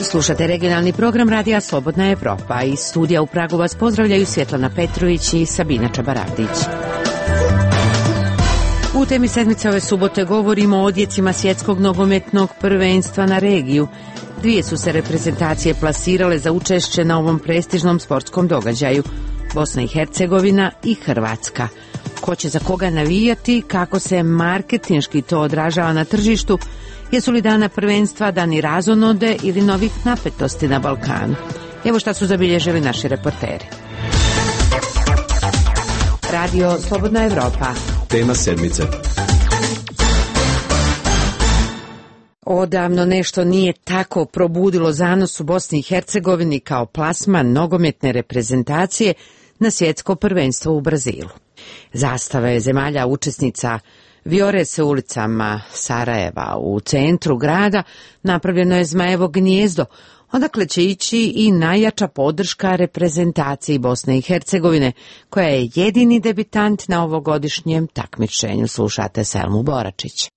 Slušate regionalni program Radija Slobodna Evropa. Iz studija u Pragu vas pozdravljaju Svjetlana Petrović i Sabina Čabaravdić. U temi sedmice ove subote govorimo o odjecima svjetskog nogometnog prvenstva na regiju. Dvije su se reprezentacije plasirale za učešće na ovom prestižnom sportskom događaju. Bosna i Hercegovina i Hrvatska. Ko će za koga navijati, kako se marketinški to odražava na tržištu, jesu li dana prvenstva dani razonode ili novih napetosti na Balkanu? Evo šta su zabilježili naši reporteri. Radio Slobodna Evropa. Tema sedmice. Odavno nešto nije tako probudilo zanos u Bosni i Hercegovini kao plasman nogometne reprezentacije na svjetsko prvenstvo u Brazilu. Zastave zemalja učesnica vijore se ulicama Sarajeva. U centru grada napravljeno je zmajevo gnijezdo, odakle će ići i najjača podrška reprezentaciji Bosne i Hercegovine, koja je jedini debitant na ovogodišnjem takmičenju. Slušate Selmu Boračić.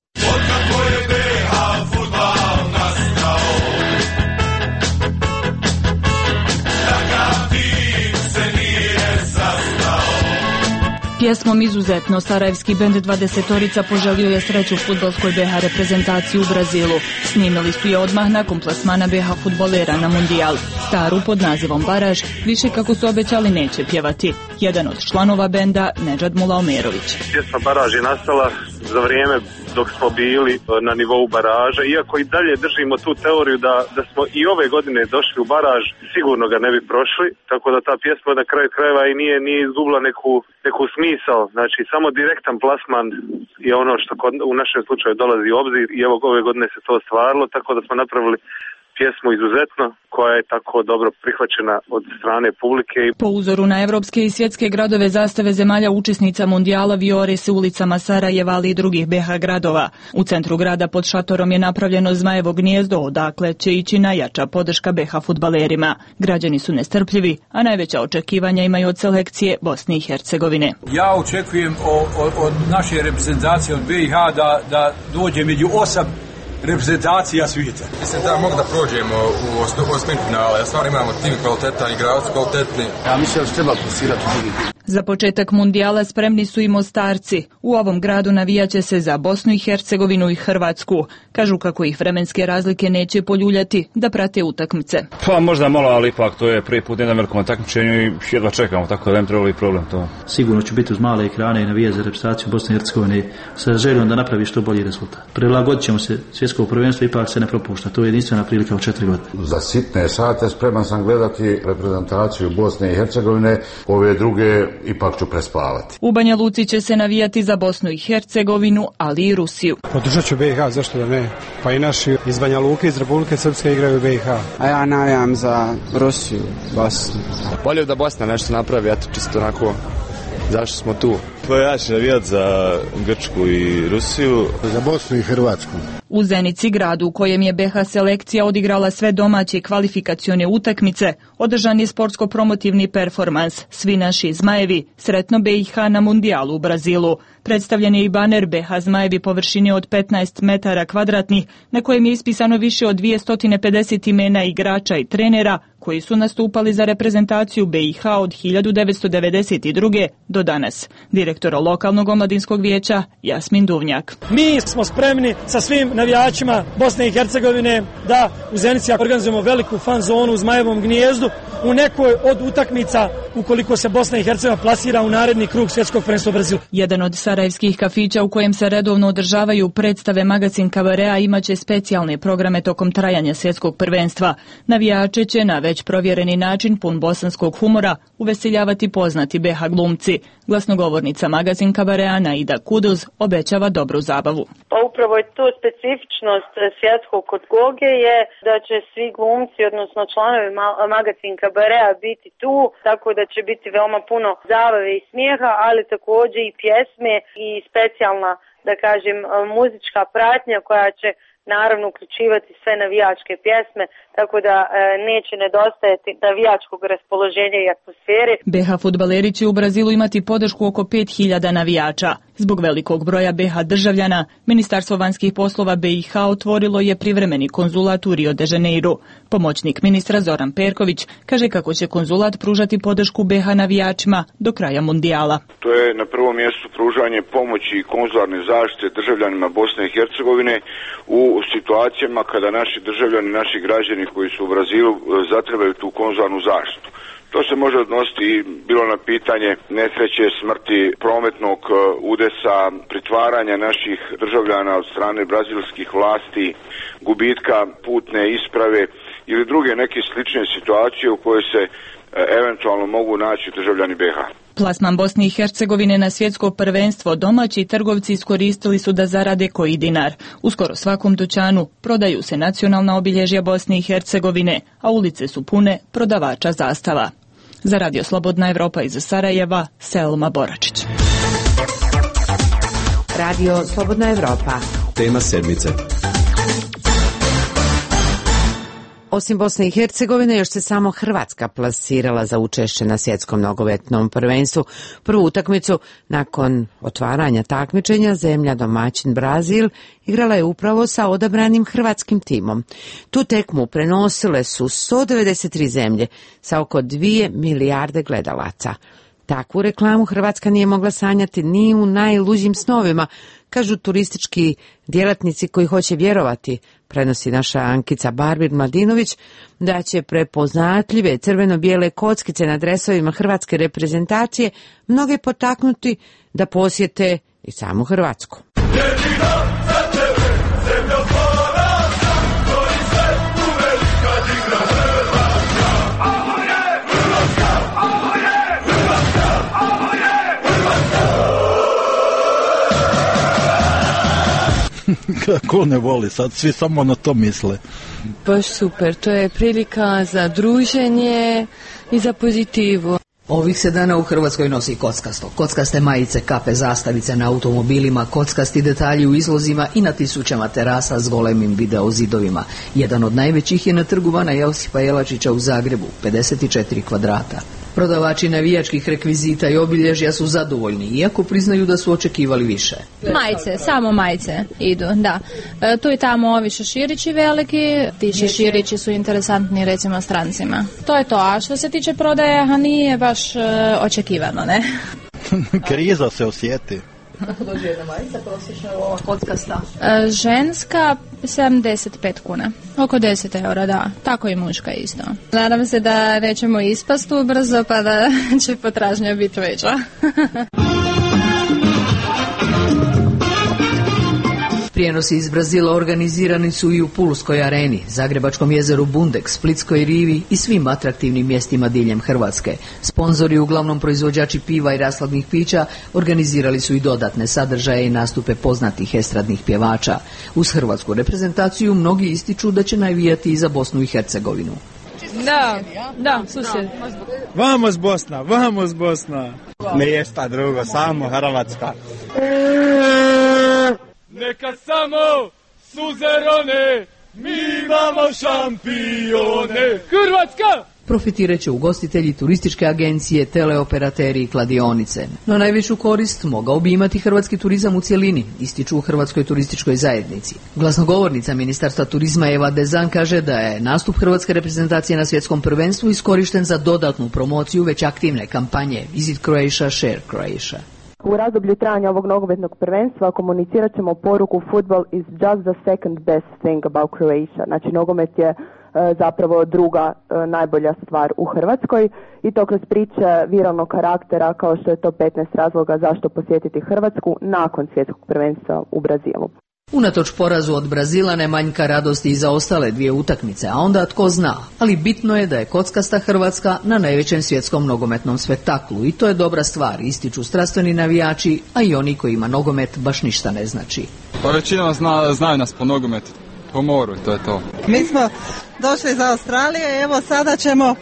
Pjesmom Izuzetno sarajevski bend 20-orica poželio je sreću fudbalskoj BH reprezentaciji u Brazilu. Snimili su je odmah nakon plasmana BH fudbalera na Mundijal. Staru pod nazivom Baraž više, kako su obećali, neće pjevati. Jedan od članova benda, Nedžad Mulaomerović. Pjesma Baraž je nastala za vrijeme dok smo bili na nivou baraža. Iako i dalje držimo tu teoriju da smo i ove godine došli u baraž, sigurno ga ne bi prošli. Tako da ta pjesma na kraju krajeva i nije izgubila neku smisao. Znači, samo direktan plasman je ono što u našem slučaju dolazi u obzir i evo ove godine se to ostvarilo, tako da smo napravili pjesmu Izuzetno, koja je tako dobro prihvaćena od strane publike. Po uzoru na evropske i svjetske gradove, zastave zemalja učesnica Mundijala vijore se ulicama Sarajeva, ali i drugih BH gradova. U centru grada pod šatorom je napravljeno zmajevo gnijezdo, odakle će ići najjača podrška BH fudbalerima. Građani su nestrpljivi, a najveća očekivanja imaju od selekcije Bosne i Hercegovine. Ja očekujem od naše reprezentacije, od BiH, da dođe među 8 reprezentacija svijeta. Mislim da mogu da prođemo u osmini finala. Ja stvarno imamo tim kvalitetan, igrači kvalitetni. Ja mislim da se treba plasirati u drugi tim. Za početak Mundijala spremni su i Mostarci. U ovom gradu navijaće se za Bosnu i Hercegovinu i Hrvatsku. Kažu kako ih vremenske razlike neće poljuljati da prate utakmice. Pa možda malo, ali ipak to je prvi put na velikom takmičenju i jedva čekamo, tako da ne trebalo i problem to. Sigurno će biti uz male ekrane i navijati za reprezentaciju Bosne i Hercegovine sa željom da napravi što bolji rezultat. Prilagodit ćemo se, svjetsko prvenstvo ipak se ne propušta. To je jedinstvena prilika od 4 godine. Za sitne sate spreman sam gledati reprezentaciju Bosne i Hercegovine, ove druge ipak ću prespavati. U Banja Luci će se navijati za Bosnu i Hercegovinu, ali i Rusiju. Podržat ću BiH, zašto da ne? Pa i naši iz Banja Luke, iz Republike Srpske igraju BiH. A ja navijam za Rusiju, Bosnu. Volio da Bosna nešto napravi, eto čisto onako, zašto smo tu. Pa ja ću navijati za Grčku i Rusiju. Za Bosnu i Hrvatsku. U Zenici, gradu u kojem je BH selekcija odigrala sve domaće kvalifikacione utakmice, održan je sportsko-promotivni performans Svi naši zmajevi, sretno BiH na Mundijalu u Brazilu. Predstavljen je i baner BH zmajevi površine od 15 metara kvadratnih, na kojem je ispisano više od 250 imena igrača i trenera koji su nastupali za reprezentaciju BiH od 1992. do danas. Direktor lokalnog omladinskog vijeća Jasmin Duvnjak. Mi smo spremni sa svim navijačima Bosne i Hercegovine da u Zenici organizujemo veliku fan zonu u Zmajevom gnijezdu u nekoj od utakmica ukoliko se Bosna i Hercegovina plasira u naredni krug svjetskog prvenstva u Brazilu. Jedan od sarajevskih kafića u kojem se redovno održavaju predstave Magazin Kabarea imaće specijalne programe tokom trajanja svjetskog prvenstva. Navijače će na već provjereni način pun bosanskog humora uveseljavati poznati BH glumci. Glasnogovornica Magazin Kabarea Naida Kuduz obećava dobru zabavu. Pa upravo je to specifičnost svjetskog kod Goge je da će svi glumci, odnosno članovi Magazin Kabarea biti tu, tako da će biti veoma puno zabave i smijeha, ali također i pjesme i specijalna, da kažem, muzička pratnja koja će naravno uključivati sve navijačke pjesme, tako da neće nedostajati navijačkog raspoloženja i atmosfere. BH fudbaleri će u Brazilu imati podršku oko 5000 navijača. Zbog velikog broja BiH državljana, Ministarstvo vanjskih poslova BiH otvorilo je privremeni konzulat u Rio de Janeiro. Pomoćnik ministra Zoran Perković kaže kako će konzulat pružati podršku BiH navijačima do kraja mundijala. To je na prvom mjestu pružanje pomoći i konzularne zaštite državljanima Bosne i Hercegovine u situacijama kada naši državljani, naši građani koji su u Brazilu zatrebaju tu konzularnu zaštitu. To se može odnositi bilo na pitanje nesreće, smrti, prometnog udesa, pritvaranja naših državljana od strane brazilskih vlasti, gubitka putne isprave ili druge neke slične situacije u kojoj se eventualno mogu naći državljani BiH. Plasman Bosne i Hercegovine na svjetsko prvenstvo domaći trgovci iskoristili su da zarade koji dinar. U skoro svakom dućanu prodaju se nacionalna obilježja Bosne i Hercegovine, a ulice su pune prodavača zastava. Za Radio Slobodna Evropa iz Sarajeva, Selma Boračić. Radio Slobodna Evropa. Tema sedmice. Osim Bosne i Hercegovine, još se samo Hrvatska plasirala za učešće na svjetskom nogometnom prvenstvu. Prvu utakmicu nakon otvaranja takmičenja zemlja domaćin Brazil igrala je upravo sa odabranim hrvatskim timom. Tu tekmu prenosile su 193 zemlje sa oko 2 milijarde gledalaca. Takvu reklamu Hrvatska nije mogla sanjati ni u najluđim snovima, kažu turistički djelatnici koji hoće vjerovati, prenosi naša Ankica Barbir-Mladinović, da će prepoznatljive crveno-bijele kockice na dresovima hrvatske reprezentacije mnoge potaknuti da posjete i samu Hrvatsku. Kako ne voli, sad svi samo na to misle. Baš super, to je prilika za druženje i za pozitivu. Ovih se dana u Hrvatskoj nosi kockasto. Kockaste majice, kape, zastavice na automobilima, kockasti detalji u izlozima i na tisućama terasa s golemim video zidovima. Jedan od najvećih je na trgu Bana Josipa Jelačića u Zagrebu, 54 kvadrata. Prodavači navijačkih rekvizita i obilježja su zadovoljni, iako priznaju da su očekivali više. Majice, samo majice idu, da. Tu i tamo ovi šeširići veliki, ti šeširići su interesantni recimo strancima. To je to, a što se tiče prodaje, nije baš očekivano, ne? Kriza se osjeti. Kako dođe jedna majica, prosječno ova kockasta? Ženska 75 kuna, oko 10 eura, da, tako i muška isto. Nadam se da nećemo ispasti brzo pa da će potražnja biti veća. Prijenosi iz Brazila organizirani su i u Pulskoj areni, Zagrebačkom jezeru Bundek, Splitskoj rivi i svim atraktivnim mjestima diljem Hrvatske. Sponzori, uglavnom proizvođači piva i rasladnih pića, organizirali su i dodatne sadržaje i nastupe poznatih estradnih pjevača. Uz hrvatsku reprezentaciju mnogi ističu da će navijati i za Bosnu i Hercegovinu. Da, susjed. Vamos Bosna, vamos Bosna. Ništa drugo, samo Hrvatska. Neka samo suzerone, mi imamo šampione. Hrvatska! Profitirat će ugostitelji, turističke agencije, teleoperateri i kladionice. No najveću korist mogao bi imati hrvatski turizam u cjelini, ističu u Hrvatskoj turističkoj zajednici. Glasnogovornica Ministarstva turizma Eva Dezan kaže da je nastup hrvatske reprezentacije na svjetskom prvenstvu iskorišten za dodatnu promociju već aktivne kampanje Visit Croatia, Share Croatia. U razdoblju trajanja ovog nogometnog prvenstva komunicirat ćemo poruku Football is just the second best thing about Croatia. Znači nogomet je zapravo druga najbolja stvar u Hrvatskoj i to kroz priče viralnog karaktera kao što je to 15 razloga zašto posjetiti Hrvatsku nakon svjetskog prvenstva u Brazilu. Unatoč porazu od Brazila ne manjka radosti i za ostale dvije utakmice, a onda tko zna, ali bitno je da je kockasta Hrvatska na najvećem svjetskom nogometnom spektaklu i to je dobra stvar, ističu strastveni navijači, a i oni kojima nogomet baš ništa ne znači. Pa većina znaju nas po nogometu, po moru, to je to. Mi smo došli iz Australije, evo sada ćemo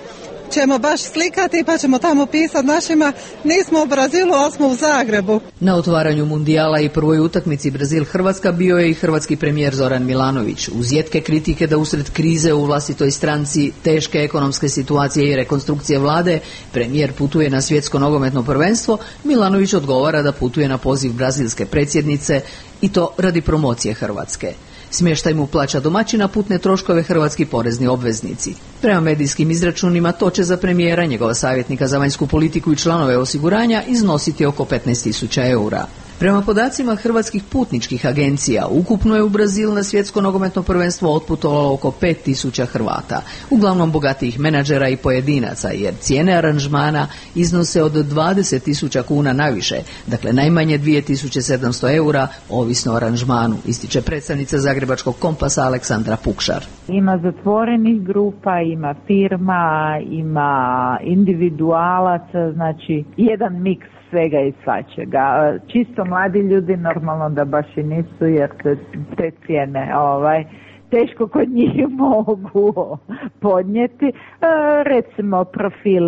ćemo baš slikati pa ćemo tamo pisati našima nismo u Brazilu, ali smo u Zagrebu. Na otvaranju mundijala i prvoj utakmici Brazil-Hrvatska bio je i hrvatski premijer Zoran Milanović. Uz jetke kritike da usred krize u vlastitoj stranci, teške ekonomske situacije i rekonstrukcije vlade, premijer putuje na svjetsko nogometno prvenstvo, Milanović odgovara da putuje na poziv brazilske predsjednice i to radi promocije Hrvatske. Smještaj mu plaća domaćina, putne troškove hrvatski porezni obveznici. Prema medijskim izračunima to će za premijera, njegova savjetnika za vanjsku politiku i članove osiguranja iznositi oko 15.000 eura. Prema podacima hrvatskih putničkih agencija, ukupno je u Brazil na svjetsko nogometno prvenstvo otputovalo oko 5.000 Hrvata, uglavnom bogatijih menadžera i pojedinaca, jer cijene aranžmana iznose od 20.000 kuna naviše, dakle najmanje 2.700 eura, ovisno o aranžmanu, ističe predstavnica Zagrebačkog Kompasa Aleksandra Pukšar. Ima zatvorenih grupa, ima firma, ima individualaca, znači jedan miks svega i svačega. Čisto mladi ljudi normalno da baš i nisu, jer te cijene teško kod njih mogu podnijeti. Recimo profil,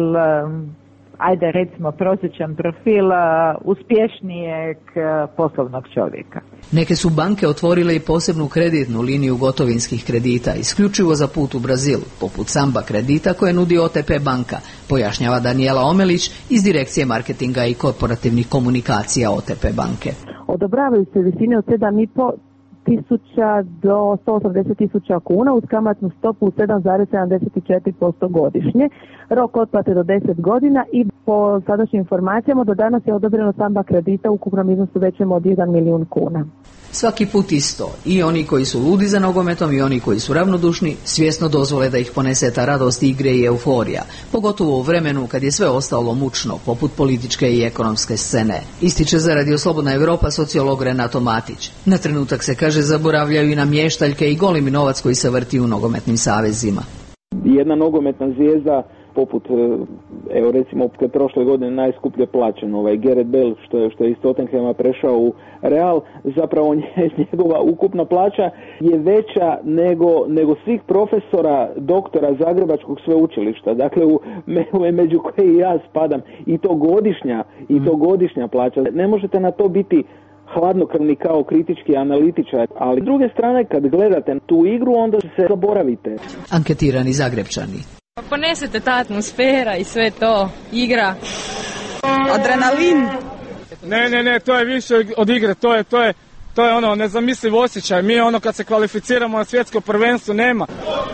prosječan profil uspješnijeg poslovnog čovjeka. Neke su banke otvorile i posebnu kreditnu liniju gotovinskih kredita, isključivo za put u Brazil, poput Samba kredita koje nudi OTP banka, pojašnjava Danijela Omelić iz Direkcije marketinga i korporativnih komunikacija OTP banke. Odobravaju se visine od 7.500 do 180.000 kuna uz kamatnu stopu 7,74% godišnje, rok otplate do 10 godina i po sadašnjim informacijama do danas je odobreno Samba kredita u ukupnom iznosu većem od 1 milijun kuna. Svaki put isto, i oni koji su ludi za nogometom i oni koji su ravnodušni svjesno dozvole da ih ponese ta radost igre i euforija, pogotovo u vremenu kad je sve ostalo mučno, poput političke i ekonomske scene. Ističe za Radio Slobodna Europa sociolog Renato Matić. Na trenutak se kaže zaboravljaju i na mještaljke i golimi novac koji se vrti u nogometnim savezima. Jedna nogometna zvijezda poput, evo recimo prošle godine najskuplje plaćen Gareth Bale što je iz Tottenhama prešao u Real, zapravo njegova ukupna plaća je veća nego svih profesora, doktora Zagrebačkog sveučilišta, dakle među koje i ja spadam, i to godišnja plaća. Ne možete na to biti hladnokrvni kao kritički analitičar, ali s druge strane kad gledate tu igru onda se zaboravite. Anketirani Zagrebčani. Ponesete ta atmosfera i sve to, igra. Adrenalin. Ne, to je više od igre, to je ono nezamisliv osjećaj. Mi kad se kvalificiramo na svjetsko prvenstvo nema.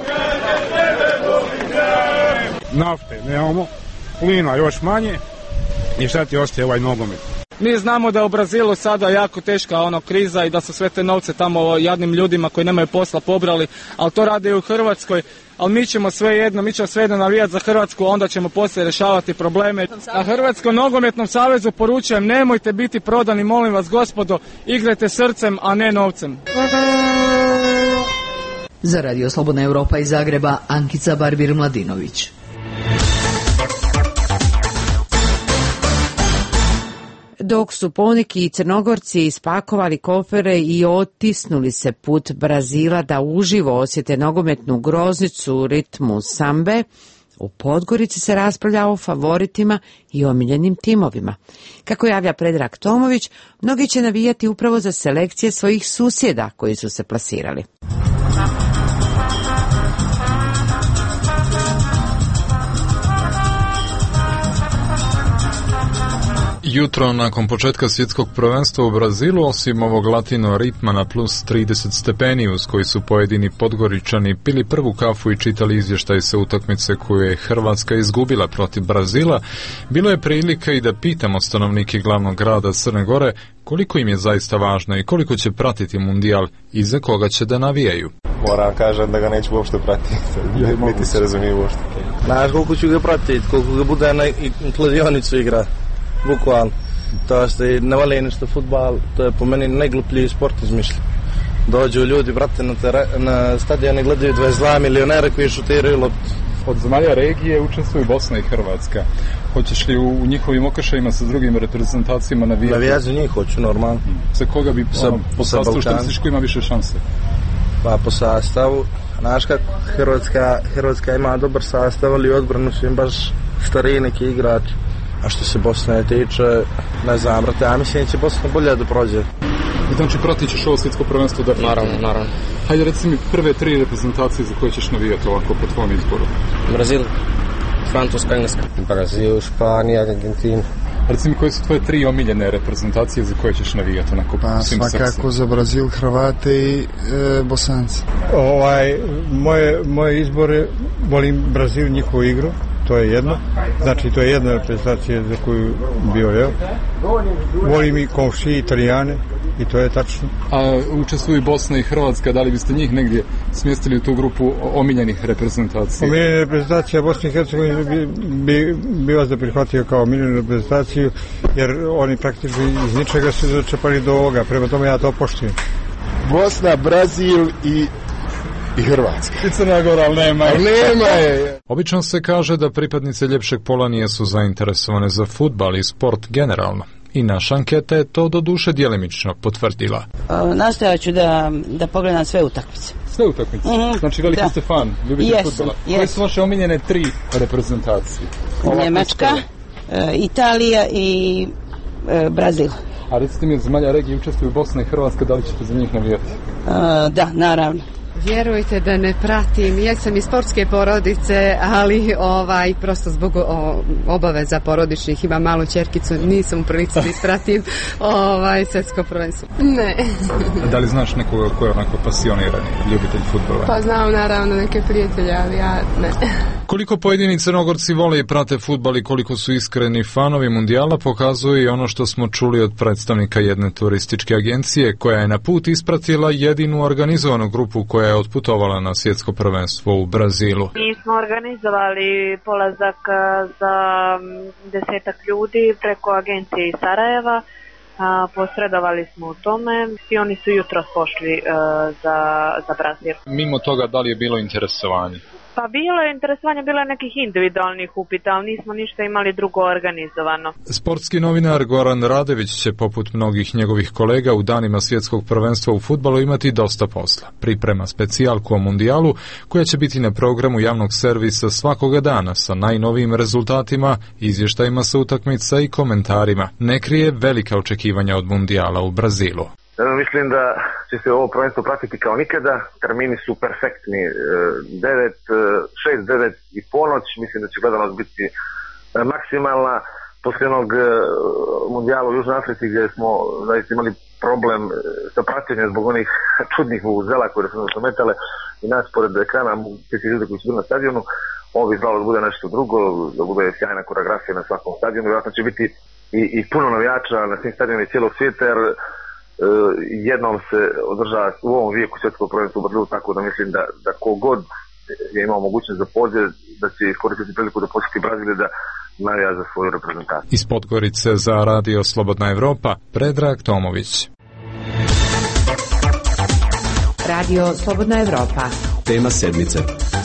Nafte nemamo, plina još manje i šta ti ostaje ovaj nogomet? Mi znamo da je u Brazilu sada jako teška kriza i da su sve te novce tamo jadnim ljudima koji nemaju posla pobrali, ali to rade i u Hrvatskoj. Ali mi ćemo svejedno navijati za Hrvatsku, onda ćemo poslije rješavati probleme. A Hrvatskom nogometnom savezu poručujem, nemojte biti prodani, molim vas gospodo, igrajte srcem, a ne novcem. Za Radio Slobodna Europa iz Zagreba, Ankica Barbir-Mladinović. Dok su poneki Crnogorci ispakovali kofere i otisnuli se put Brazila da uživo osjete nogometnu groznicu u ritmu sambe, u Podgorici se raspravlja o favoritima i omiljenim timovima. Kako javlja Predrag Tomović, mnogi će navijati upravo za selekcije svojih susjeda koji su se plasirali. Jutro nakon početka svjetskog prvenstva u Brazilu, osim ovog latino ritma na plus 30 stepeni uz koji su pojedini Podgoričani pili prvu kafu i čitali izvještaj sa utakmice koju je Hrvatska izgubila protiv Brazila, bilo je prilika i da pitamo stanovnike glavnog grada Crne Gore koliko im je zaista važno i koliko će pratiti mundijal i za koga će da navijaju. Moram kažem da ga neću uopšte pratiti, niti se razumije uopšte. Znaš koliko ću ga pratiti, koliko ga bude na kladionicu igra. Bukvalno, to što ne voli nešto futbal, to je po meni najgluplji sport izmišljen. Dođu ljudi, brate, na stadione gledaju 22 milionera koji šutiraju loptu. Od zemalja regije učestvuju Bosna i Hrvatska. Hoćeš li u njihovim okršajima sa drugim reprezentacijama navijati? Navijati za njih hoću, normalno. Sa koga bi po sastavu što misliš ko ima više šanse? Pa po sastavu, Znaš kako, Hrvatska ima dobar sastav, ali odbranu su im baš stariji neki igrači. A što se Bosne tiče, ne znam, brate, ja mislim da će Bosna bolje da prođe. Znači, pratit ćeš ovo svjetsko prvenstvo da... Naravno. Hajde, reci mi prve 3 reprezentacije za koje ćeš navijati ovako po tvojom izboru. Brazil, Francuska, Engleska. Brazil, Španija, Argentina. Recimo, koje su tvoje 3 omiljene reprezentacije za koje ćeš navijati onako svim srcem? Svakako za Brazil, Hrvate i Bosanci. Moje izbore, volim Brazil, njihovu igru, to je jedno. Znači, to je jedna reprezentacija za koju bio ja. Volim i komšije, Italijane, i to je tačno. A učestvuju Bosna i Hrvatska, da li biste njih negdje smjestili u tu grupu omiljenih reprezentacija? Omiljena reprezentacija Bosne i Hercegovine bi vas da prihvatio kao omiljenu reprezentaciju, jer oni praktično iz ničega su začepali do ovoga, prema tome ja to poštujem. Bosna, Brazil i Hrvatska. I Crna Gora, ali nema je. Obično se kaže da pripadnice ljepšeg pola nijesu zainteresovane za fudbal i sport generalno. I naša anketa je to do duše djelimično potvrdila. Nastojat ću da pogledam sve utakmice. Sve utakmice? Znači veliki ste fan, ljubite fudbala. Koje su vaše omiljene 3 reprezentacije? Njemačka, Italija i Brazil. A recite mi, od zemalja regije učestvuju Bosna i Hrvatska, da li ćete za njih navijati? Da, naravno. Vjerujte da ne pratim, ja sam iz sportske porodice, ali prosto zbog obaveza porodičnih, imam malu ćerkicu, nisam u prilici da ispratim svjetsko prvenstvo. Ne. Da li znaš nekoga ko je onako pasionirani ljubitelj fudbala? Pa znam naravno neke prijatelje, ali ja ne. Koliko pojedini Crnogorci vole i prate fudbal i koliko su iskreni fanovi mundijala pokazuje i ono što smo čuli od predstavnika jedne turističke agencije koja je na put ispratila jedinu organizovanu grupu koja je otputovala na svjetsko prvenstvo u Brazilu. Mi smo organizovali polazak za 10 ljudi preko agencije iz Sarajeva. Posredovali smo u tome i oni su jutros pošli za Brazil. Mimo toga, da li je bilo interesovanje? Pa bilo je interesovanje, bilo je nekih individualnih upita, ali nismo ništa imali drugo organizovano. Sportski novinar Goran Radević će, poput mnogih njegovih kolega, u danima svjetskog prvenstva u fudbalu imati dosta posla. Priprema specijalku o mundijalu, koja će biti na programu javnog servisa svakoga dana sa najnovijim rezultatima, izvještajima sa utakmica i komentarima. Ne krije velika očekivanja od mundijala u Brazilu. Mislim da će se ovo prvenstvo pratiti kao nikada, termini su perfektni, 6, 9 i ponoć, mislim da će gledanost biti maksimalna. Poslije jednog mundijala u Južnoj Africi gdje smo zaista imali problem sa praćenjem zbog onih čudnih vuvuzela koje su nas ometale i nas pored ekrana, ti ljudi koji su bili na stadionu, ovo bi znalo da bude nešto drugo, da bude sjajna koreografija na svakom stadionu, vjerojatno će biti i puno navijača na svim stadionima cijelog svijeta, jer jednom se održava u ovom vijeku svjetskog prvenstva u Brazilu, tako da mislim da kogod je imao mogućnost da pođe, da će iskoristiti priliku da posjeti Brazil da navija za svoju reprezentaciju. Iz Podgorice za Radio Slobodna Evropa, Predrag Tomović. Radio Slobodna Evropa. Tema sedmice.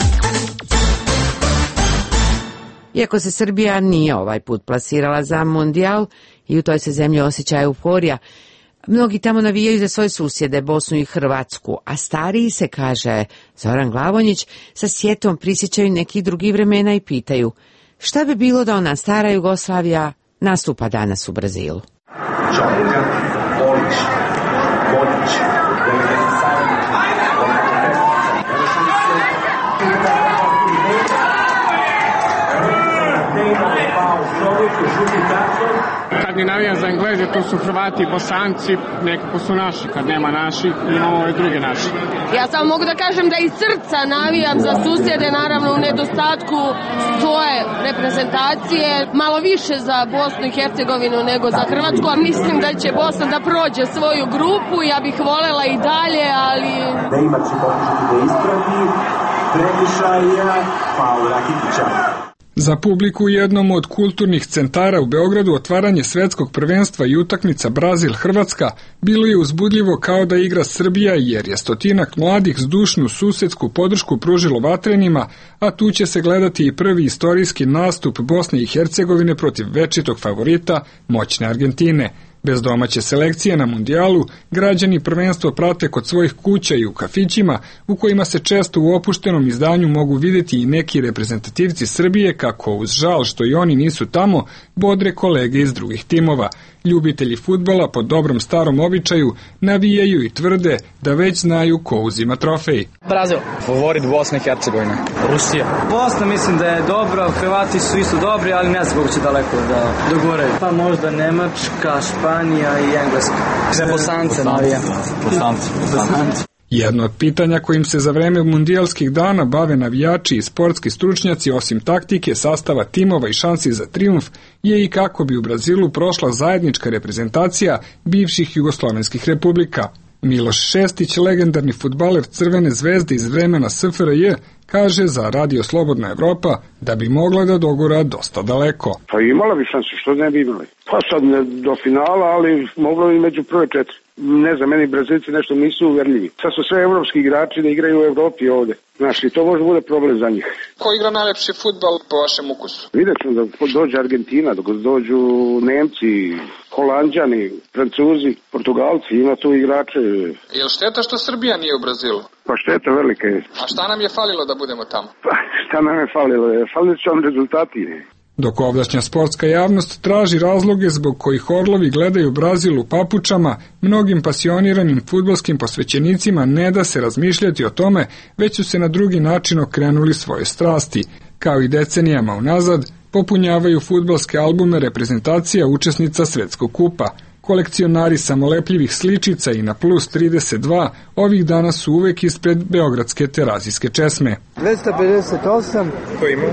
Iako se Srbija nije ovaj put plasirala za mundijal i u toj se zemlji osjeća euforija, mnogi tamo navijaju za svoje susjede, Bosnu i Hrvatsku, a stariji se, kaže Zoran Glavonjić, sa sjetom prisjećaju nekih drugih vremena i pitaju šta bi bilo da ona stara Jugoslavija nastupa danas u Brazilu. Kad ne navijam za Engleze, tu su Hrvati i Bosanci, nekako su naši, kad nema naših, imamo ove druge naši. Ja samo mogu da kažem da iz srca navijam za susjede, naravno u nedostatku svoje reprezentacije, malo više za Bosnu i Hercegovinu nego za Hrvatsku, a mislim da će Bosna da prođe svoju grupu, ja bih volela i dalje, ali... Neymar će pokušati da ispravi prekršaja Paula Rakitića. Za publiku u jednom od kulturnih centara u Beogradu otvaranje svetskog prvenstva i utakmica Brazil-Hrvatska bilo je uzbudljivo kao da igra Srbija, jer je stotinak mladih zdušnu susedsku podršku pružilo vatrenima, a tu će se gledati i prvi istorijski nastup Bosne i Hercegovine protiv večitog favorita, moćne Argentine. Bez domaće selekcije na mundijalu, građani prvenstvo prate kod svojih kuća i u kafićima, u kojima se često u opuštenom izdanju mogu vidjeti i neki reprezentativci Srbije kako, uz žal što i oni nisu tamo, bodre kolege iz drugih timova. Ljubitelji fudbala po dobrom starom običaju navijaju i tvrde da već znaju ko uzima trofej. Brazil. Favorit Bosna i Hercegovina. Rusija. Bosna mislim da je dobra, Hrvati su isto dobri, ali ne znam kako će daleko da dogoraju. Pa možda Nemačka, Španija i Engleska. Za Bosance navijam. Bosanci. Jedno od pitanja kojim se za vreme mundijalskih dana bave navijači i sportski stručnjaci, osim taktike, sastava timova i šansi za trijumf, je i kako bi u Brazilu prošla zajednička reprezentacija bivših jugoslovenskih republika. Miloš Šestić, legendarni fudbaler Crvene zvezde iz vremena SFRJ, kaže za Radio Slobodna Evropa da bi mogla da dogura dosta daleko. Pa imala bi šansu, što ne bi imali. Pa sad ne do finala, ali moglo bi među prve 4. Ne znam, meni Brazilci nešto nisu uverljivi. Sad su sve evropski igrači da igraju u Evropi ovde. Znaš, i to može bude problem za njih. Ko igra najlepši fudbal po vašem ukusu? Vidjet ćemo da dođe Argentina, dok dođu Nemci, Holanđani, Francuzi, Portugalci, ima tu igrače. Je li šteta što Srbija nije u Brazilu? Pa šteta velika je. A šta nam je falilo da budemo tamo? Pa šta nam je falilo? Falili su vam rezultati. Dok ovdašnja sportska javnost traži razloge zbog kojih orlovi gledaju Brazil u papučama, mnogim pasioniranim fudbalskim posvećenicima ne da se razmišljati o tome, već su se na drugi način okrenuli svoje strasti. Kao i decenijama unazad, popunjavaju fudbalske albume reprezentacija učesnica Svetskog kupa. Kolekcionari samolepljivih sličica i na plus 32 ovih dana su uvek ispred beogradske terazijske česme. 258, ko ima?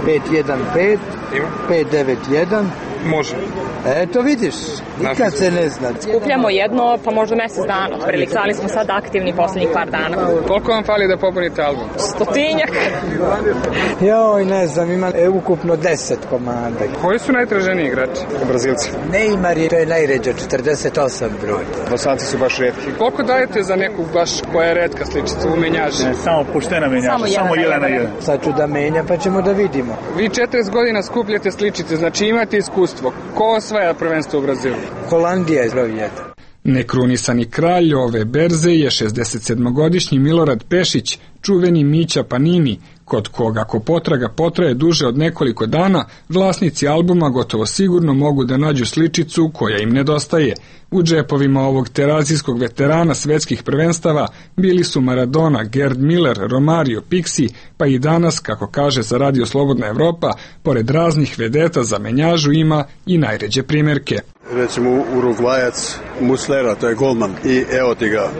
515, ima? 591. Može. Eto vidiš, nikad se ne zna. Skupljamo jedno, pa možda mjesec dana. Ali smo sad aktivni posljednjih par dana. Koliko vam fali da popunite album? 100-tinjak. Joj, ne znam, ima ukupno 10 komada. Koji su najtraženiji igrači? Brazilci. Neymar je, to je najređa, 48 broj. Bosanci su baš retki. Koliko dajete za neku baš koja je retka sličica u menjaži? Ne, samo poštena menjaža, samo jedan na jedan. Sad ću da menja, pa ćemo da vidimo. Vi 40 godina skupljate sličice, znači imate iskustvo. Ko osvaja prvenstvo u Brazilu? Holandija je broj 1. Nekrunisani kralj ove berze je 67-godišnji Milorad Pešić, čuveni Mića Panini, kod koga ako potraga potraje duže od nekoliko dana, vlasnici albuma gotovo sigurno mogu da nađu sličicu koja im nedostaje. U džepovima ovog terazijskog veterana svetskih prvenstava bili su Maradona, Gerd Miller, Romario, Pixi, pa i danas, kako kaže za Radio Slobodna Evropa, pored raznih vedeta za menjažu ima i najređe primjerke. Recimo Urugvajac Muslera, to je golman, i evo ti ga,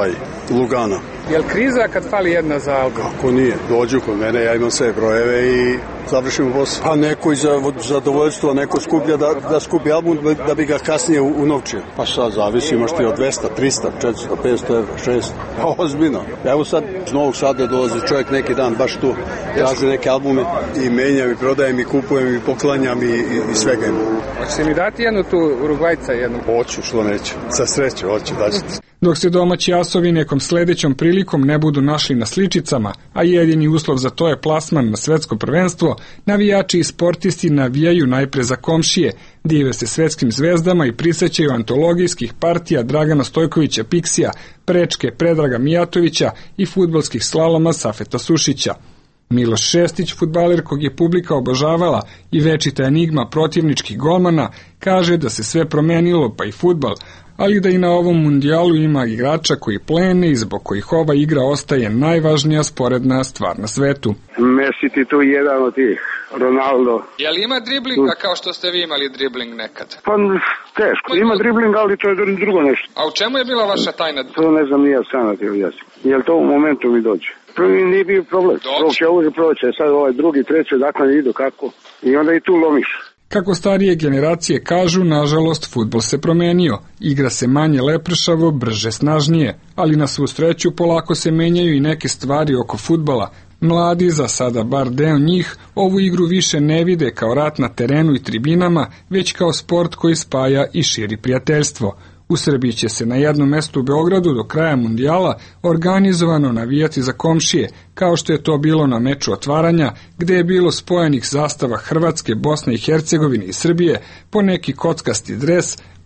Lugano. Je li kriza kad fali jedna za album? Kako nije, dođu kod mene, ja imam sve brojeve i završimo posao. Pa neko iz zadovoljstva, neko skuplja da skupi album da bi ga kasnije unovčio. Pa sad zavisi, imaš ti od 200, 300, 400, 500 evra, 600. Pa ozbiljno. Evo sad iz Novog Sada dolazi čovjek neki dan baš tu, traži neke albume i menjam i prodajem i kupujem i poklanjam i svega ima. Hoćete mi dati jednu tu Urugvajca jednu? Hoću, što neću. Sa sreću, hoću, daćete. Dok se domaći asovi nekom sledećom prilikom ne budu našli na sličicama, a jedini uslov za to je plasman na svetsko prvenstvo, navijači i sportisti navijaju najpre za komšije, dive se svetskim zvezdama i prisećaju antologijskih partija Dragana Stojkovića Piksija, Prečke Predraga Mijatovića i fudbalskih slaloma Safeta Sušića. Miloš Šestić, fudbaler kog je publika obožavala i večita enigma protivničkih golmana, kaže da se sve promenilo, pa i fudbal, ali da i na ovom mundijalu ima igrača koji plene i zbog kojih ova igra ostaje najvažnija sporedna stvar na svetu. Messi ti tu jedan od tih, Ronaldo. Je li ima driblinga kao što ste vi imali dribling nekad? Pa teško, ima dribling, ali to je drugo nešto. A u čemu je bila vaša tajna? To ne znam, nije sam na te objasnim. Jel to u momentu mi dođe? Prvi nije bio problem. Proće, sad drugi, treći, dakle idu kako. I onda i tu lomiš. Kako starije generacije kažu, nažalost, fudbal se promenio. Igra se manje lepršavo, brže, snažnije, ali na svu sreću polako se menjaju i neke stvari oko fudbala. Mladi, za sada bar deo njih, ovu igru više ne vide kao rat na terenu i tribinama, već kao sport koji spaja i širi prijateljstvo. U Srbiji će se na jednom mestu u Beogradu do kraja mundijala organizovano navijati za komšije, kao što je to bilo na meču otvaranja, gde je bilo spojenih zastava Hrvatske, Bosne i Hercegovine i Srbije, po neki kockasti dres,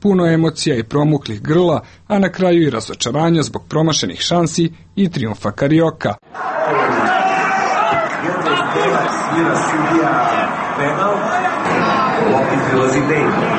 puno emocija i promuklih grla, a na kraju i razočaranja zbog promašenih šansi i trijumfa Karioka. Svira sudija penal, opet prilazi Dejmo.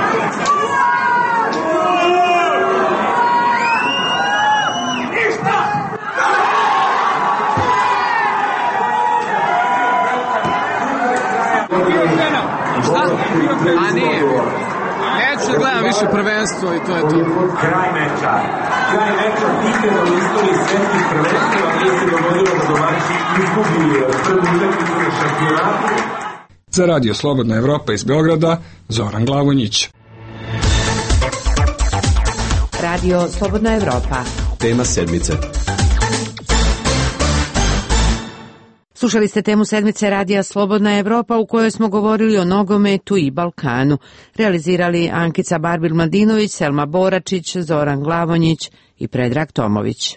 A nije. Neću da gledam više prvenstvo i to je to. Kraj meča. Kraj meča nikada u istoriji svetskih prvenstva nije se dogodilo da domaći izgubi prvu utakmicu na šampionatu. Za Radio Slobodna Evropa iz Beograda, Zoran Glavonjić. Radio Slobodna Evropa. Tema sedmice. Slušali ste temu sedmice Radija Slobodna Evropa u kojoj smo govorili o nogometu i Balkanu. Realizirali Ankica Barbil-Mladinović, Selma Boračić, Zoran Glavonjić i Predrag Tomović.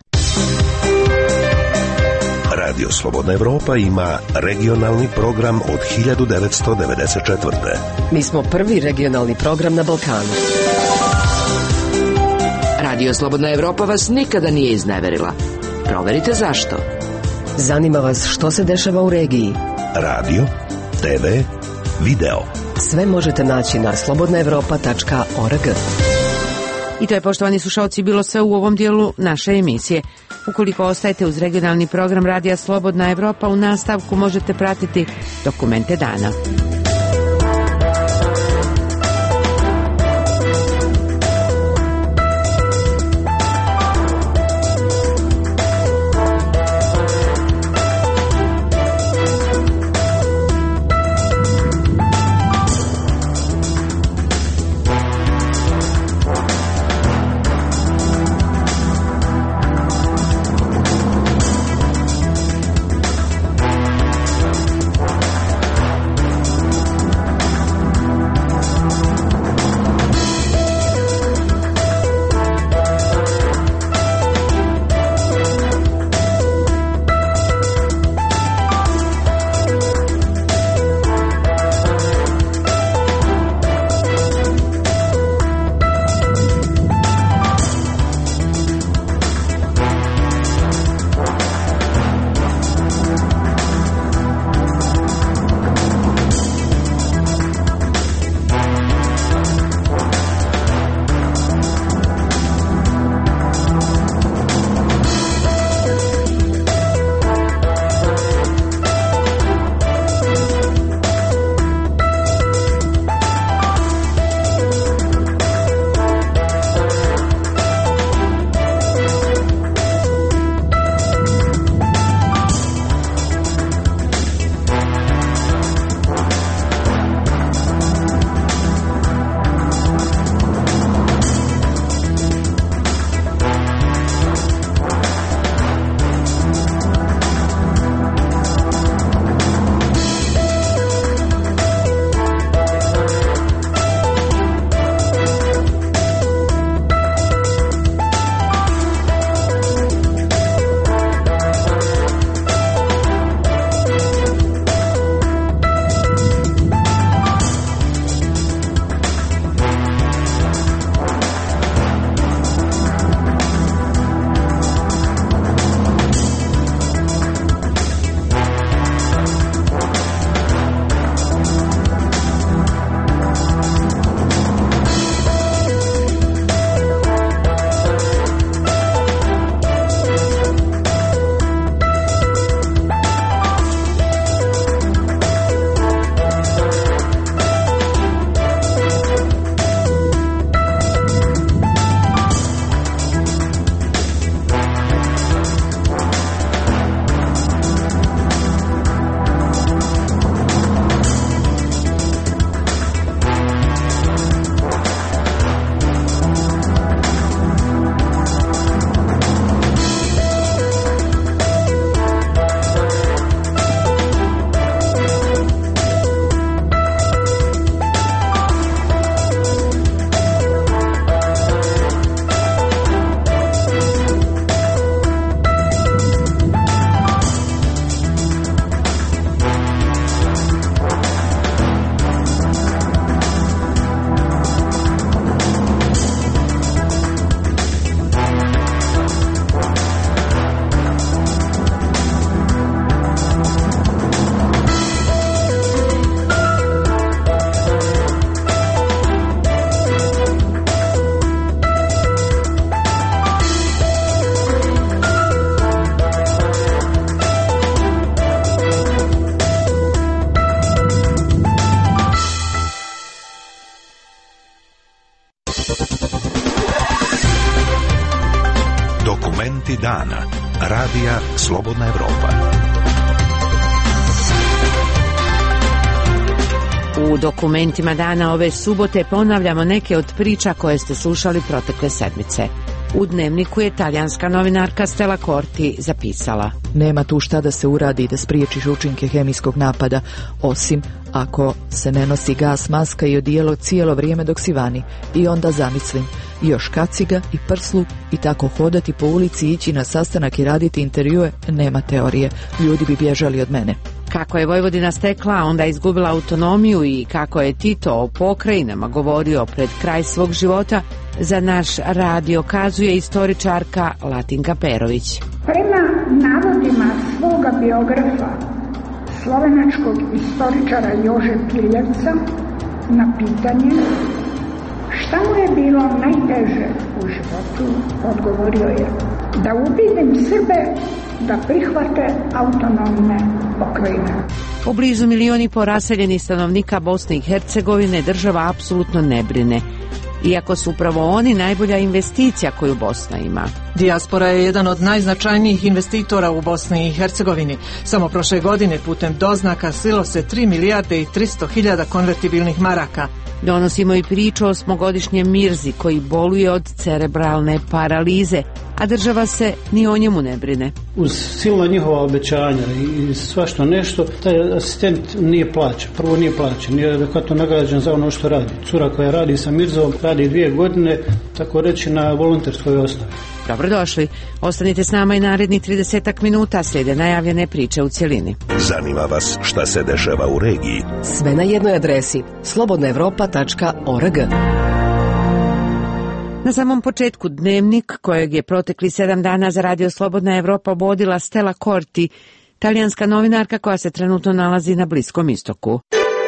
Radio Slobodna Evropa ima regionalni program od 1994. Mi smo prvi regionalni program na Balkanu. Radio Slobodna Evropa vas nikada nije izneverila. Proverite zašto. Zanima vas što se dešava u regiji. Radio, TV, video. Sve možete naći na slobodnaevropa.org. I to je, poštovani slušalci, bilo sve u ovom dijelu naše emisije. Ukoliko ostajete uz regionalni program Radija Slobodna Evropa, u nastavku možete pratiti Dokumente dana. Dokumenti dana. Radija Slobodna Evropa. U dokumentima dana ove subote ponavljamo neke od priča koje ste slušali protekle sedmice. U Dnevniku je talijanska novinarka Stella Corti zapisala: nema tu šta da se uradi da spriječiš učinke hemijskog napada, osim ako se ne nosi gas, maska i odijelo cijelo vrijeme dok si vani. I onda zamislim, još kaciga i prsluk i tako hodati po ulici, ići na sastanak i raditi intervjue, nema teorije. Ljudi bi bježali od mene. Kako je Vojvodina stekla, a onda izgubila autonomiju i kako je Tito o pokrajinama govorio pred kraj svog života, za naš radio kazuje istoričarka Latinka Perović. Prema navodima svoga biografa, slovenačkog istoričara Jože Piljevca, na pitanje šta mu je bilo najteže u životu, odgovorio je: da ubidim Srbe da prihvate autonomne pokrajine. O blizu 1,5 miliona raseljenih stanovnika Bosne i Hercegovine država apsolutno ne brine, iako su upravo oni najbolja investicija koju Bosna ima. Dijaspora je jedan od najznačajnijih investitora u Bosni i Hercegovini. Samo prošle godine putem doznaka slilo se 3 milijarde i 300 hiljada konvertibilnih maraka. Donosimo i priču o 8-godišnjem Mirzi koji boluje od cerebralne paralize, a država se ni o njemu ne brine. Uz silna njihova obećanja i svašta nešto, taj asistent nije plaćen. Prvo nije plaćen, nije adekvatno nagrađen za ono što radi. Cura koja radi sa Mirzom radi 2 godine, tako reći na volonterskoj osnovi. Dobrodošli. Ostanite s nama i narednih 30 minuta, slijede najavljene priče u cjelini. Zanima vas šta se dešava u regiji? Sve na jednoj adresi: slobodnaevropa.org. Na samom početku Dnevnik, kojeg je protekli 7 dana za Radio Slobodna Evropa vodila Stella Corti, talijanska novinarka koja se trenutno nalazi na Bliskom istoku.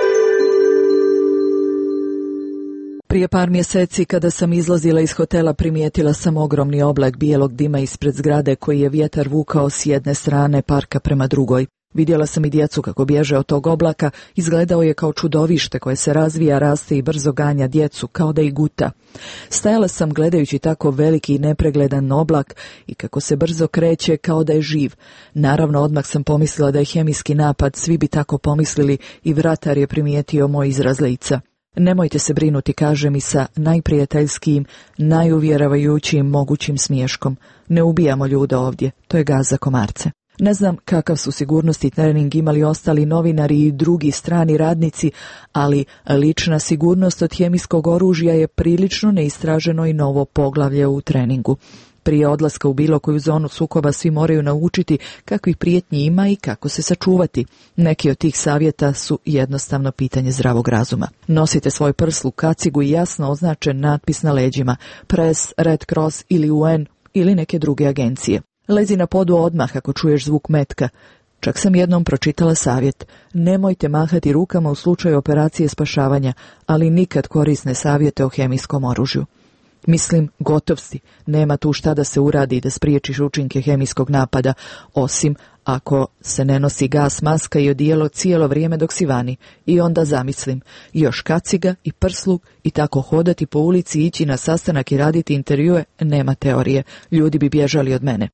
Prije par mjeseci, kada sam izlazila iz hotela, primijetila sam ogromni oblak bijelog dima ispred zgrade koji je vjetar vukao s jedne strane parka prema drugoj. Vidjela sam i djecu kako bježe od tog oblaka, izgledao je kao čudovište koje se razvija, raste i brzo ganja djecu, kao da ih guta. Stajala sam gledajući tako veliki i nepregledan oblak i kako se brzo kreće kao da je živ. Naravno, odmah sam pomislila da je hemijski napad, svi bi tako pomislili i vratar je primijetio moj izraz lica. Nemojte se brinuti, kaže mi sa najprijateljskijim, najuvjeravajućim mogućim smiješkom. Ne ubijamo ljude ovdje, to je gas za komarce. Ne znam kakav su sigurnosni trening imali ostali novinari i drugi strani radnici, ali lična sigurnost od hemijskog oružja je prilično neistraženo i novo poglavlje u treningu. Prije odlaska u bilo koju zonu sukoba svi moraju naučiti kakvih prijetnji ima i kako se sačuvati. Neki od tih savjeta su jednostavno pitanje zdravog razuma. Nosite svoj prsluk, kacigu i jasno označen natpis na leđima, Press, Red Cross ili UN ili neke druge agencije. Lezi na podu odmah ako čuješ zvuk metka. Čak sam jednom pročitala savjet: nemojte mahati rukama u slučaju operacije spašavanja, ali nikad korisne savjete o hemijskom oružju. Mislim, gotov si, nema tu šta da se uradi da spriječiš učinke hemijskog napada, osim ako se ne nosi gas, maska i odijelo cijelo vrijeme dok si vani. I onda zamislim, još kaciga i prsluk i tako hodati po ulici, ići na sastanak i raditi intervjue, nema teorije. Ljudi bi bježali od mene.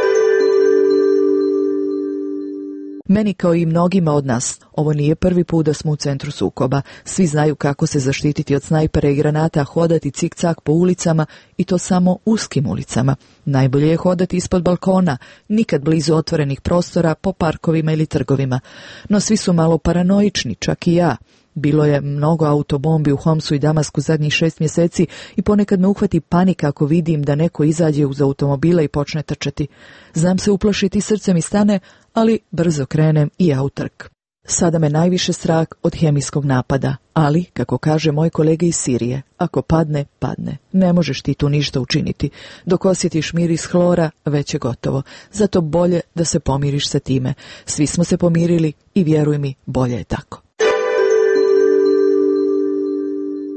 Meni kao i mnogima od nas, ovo nije prvi put da smo u centru sukoba. Svi znaju kako se zaštititi od snajpera i granata, hodati cik-cak po ulicama i to samo uskim ulicama. Najbolje je hodati ispod balkona, nikad blizu otvorenih prostora, po parkovima ili trgovima. No svi su malo paranoični, čak i ja. Bilo je mnogo autobombi u Homsu i Damasku zadnjih 6 mjeseci i ponekad me uhvati panika ako vidim da neko izađe uz automobila i počne trčati. Znam se uplašiti, srce mi stane, ali brzo krenem i ja u trk. Sada me najviše strah od hemijskog napada, ali, kako kaže moj kolega iz Sirije, ako padne, padne. Ne možeš ti tu ništa učiniti. Dok osjetiš miris hlora, već je gotovo. Zato bolje da se pomiriš sa time. Svi smo se pomirili i vjeruj mi, bolje je tako.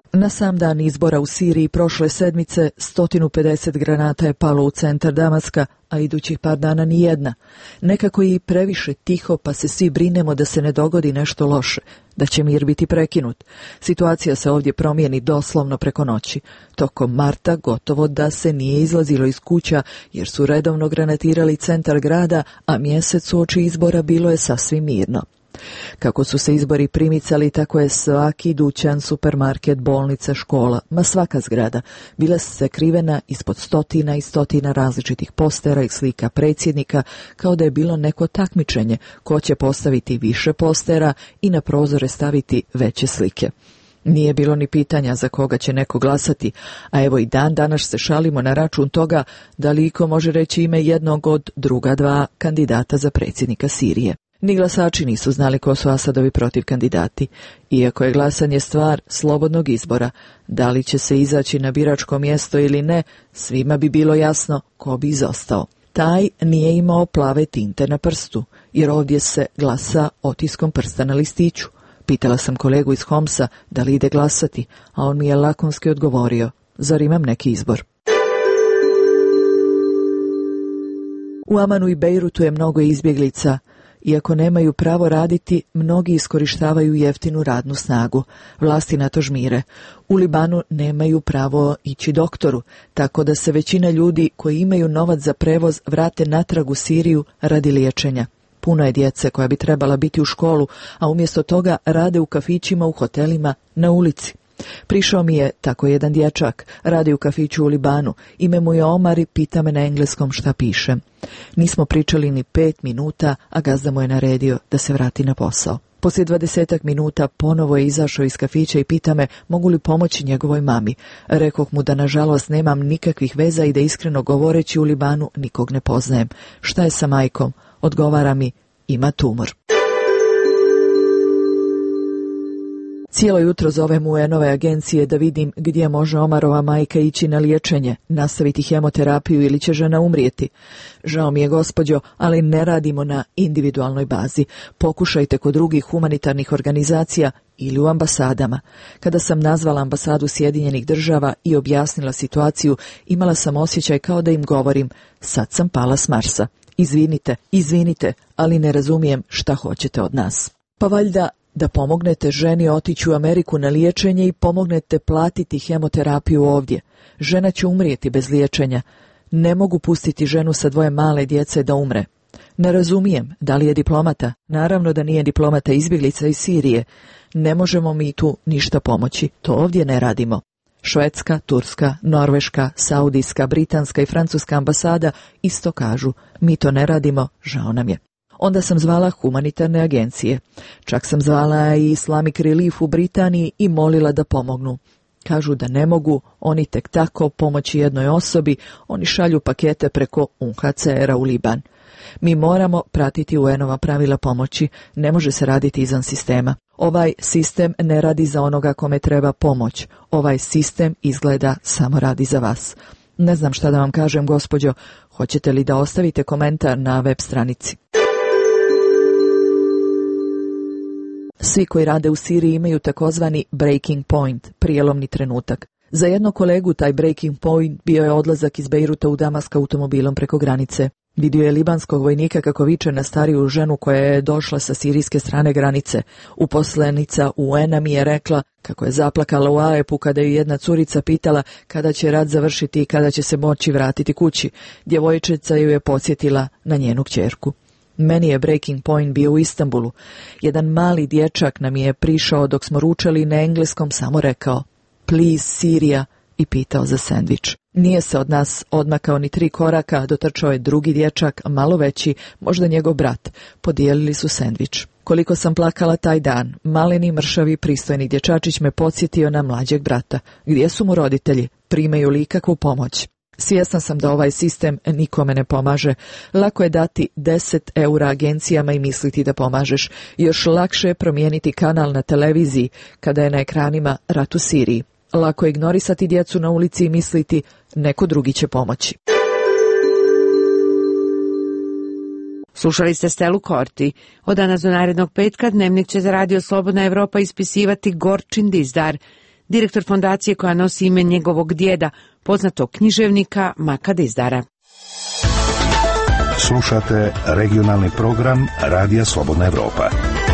Na sam dan izbora u Siriji prošle sedmice 150 granata je palo u centar Damaska, a idućih par dana ni jedna. Nekako je i previše tiho, pa se svi brinemo da se ne dogodi nešto loše, da će mir biti prekinut. Situacija se ovdje promijeni doslovno preko noći. Tokom marta gotovo da se nije izlazilo iz kuća, jer su redovno granatirali centar grada, a mjesec uoči izbora bilo je sasvim mirno. Kako su se izbori primicali, tako je svaki dućan, supermarket, bolnica, škola, ma svaka zgrada, bila sakrivena ispod stotina i stotina različitih postera i slika predsjednika, kao da je bilo neko takmičenje ko će postaviti više postera i na prozore staviti veće slike. Nije bilo ni pitanja za koga će neko glasati, a evo i dan danas se šalimo na račun toga da li iko može reći ime jednog od druga dva kandidata za predsjednika Sirije. Ni glasači nisu znali ko su Asadovi protiv kandidati, iako je glasanje stvar slobodnog izbora. Da li će se izaći na biračko mjesto ili ne, svima bi bilo jasno ko bi izostao. Taj nije imao plave tinte na prstu, jer ovdje se glasa otiskom prsta na listiću. Pitala sam kolegu iz Homsa da li ide glasati, a on mi je lakonski odgovorio: zar imam neki izbor? U Amanu i Bejrutu je mnogo izbjeglica. Iako nemaju pravo raditi, mnogi iskorištavaju jeftinu radnu snagu. Vlasti na to žmire. U Libanu nemaju pravo ići doktoru, tako da se većina ljudi koji imaju novac za prevoz vrate natrag u Siriju radi liječenja. Puno je djece koja bi trebala biti u školu, a umjesto toga rade u kafićima, u hotelima, na ulici. Prišao mi je tako jedan dječak, radi u kafiću u Libanu, ime mu je Omar i pita me na engleskom šta piše. Nismo pričali ni 5 minuta, a gazda mu je naredio da se vrati na posao. Poslije 20 minuta ponovo je izašao iz kafića i pita me mogu li pomoći njegovoj mami. Rekoh mu da nažalost nemam nikakvih veza i da iskreno govoreći u Libanu nikog ne poznajem. Šta je sa majkom? Odgovara mi, ima tumor. Cijelo jutro zovem UN-ove agencije da vidim gdje može Omarova majka ići na liječenje, nastaviti hemoterapiju ili će žena umrijeti. Žao mi je, gospođo, ali ne radimo na individualnoj bazi. Pokušajte kod drugih humanitarnih organizacija ili u ambasadama. Kada sam nazvala ambasadu Sjedinjenih Država i objasnila situaciju, imala sam osjećaj kao da im govorim: sad sam pala s Marsa. Izvinite, ali ne razumijem šta hoćete od nas. Pa valjda da pomognete ženi otići u Ameriku na liječenje i pomognete platiti hemoterapiju ovdje. Žena će umrijeti bez liječenja. Ne mogu pustiti ženu sa 2 male djece da umre. Ne razumijem, da li je diplomata? Naravno da nije diplomata, izbjeglica iz Sirije. Ne možemo mi tu ništa pomoći, to ovdje ne radimo. Švedska, Turska, Norveška, Saudijska, Britanska i Francuska ambasada isto kažu: mi to ne radimo, žao nam je. Onda sam zvala humanitarne agencije. Čak sam zvala i Islamic Relief u Britaniji i molila da pomognu. Kažu da ne mogu oni tek tako pomoći jednoj osobi, oni šalju pakete preko UNHCR-a u Liban. Mi moramo pratiti UN-ova pravila pomoći, ne može se raditi izvan sistema. Ovaj sistem ne radi za onoga kome treba pomoć, ovaj sistem izgleda samo radi za vas. Ne znam šta da vam kažem, gospođo, hoćete li da ostavite komentar na web stranici? Svi koji rade u Siriji imaju takozvani breaking point, prijelomni trenutak. Za jednog kolegu taj breaking point bio je odlazak iz Bejruta u Damask automobilom preko granice. Vidio je libanskog vojnika kako viče na stariju ženu koja je došla sa sirijske strane granice. Uposlenica UN-a mi je rekla kako je zaplakala u Alepu kada ju jedna curica pitala kada će rat završiti i kada će se moći vratiti kući. Djevojčica ju je podsjetila na njenu kćerku. Meni je breaking point bio u Istanbulu. Jedan mali dječak nam je prišao dok smo ručali na engleskom, samo rekao please Sirija i pitao za sendvič. Nije se od nas odmakao ni 3 koraka, dotrčao je drugi dječak, malo veći, možda njegov brat. Podijelili su sendvič. Koliko sam plakala taj dan, maleni, mršavi, pristojni dječačić me podsjetio na mlađeg brata. Gdje su mu roditelji? Primaju li ikakvu pomoć? Svjesna sam da ovaj sistem nikome ne pomaže. Lako je dati 10 eura agencijama i misliti da pomažeš. Još lakše je promijeniti kanal na televiziji kada je na ekranima rat u Siriji. Lako je ignorisati djecu na ulici i misliti neko drugi će pomoći. Slušali ste Stelu Korti. Od danas do narednog petka Dnevnik će za Radio Slobodna Evropa ispisivati Gorčin Dizdar. direktor fondacije koja nosi ime njegovog djeda, poznatog književnika Maka Dizdara. Slušate regionalni program Radija Slobodna Evropa.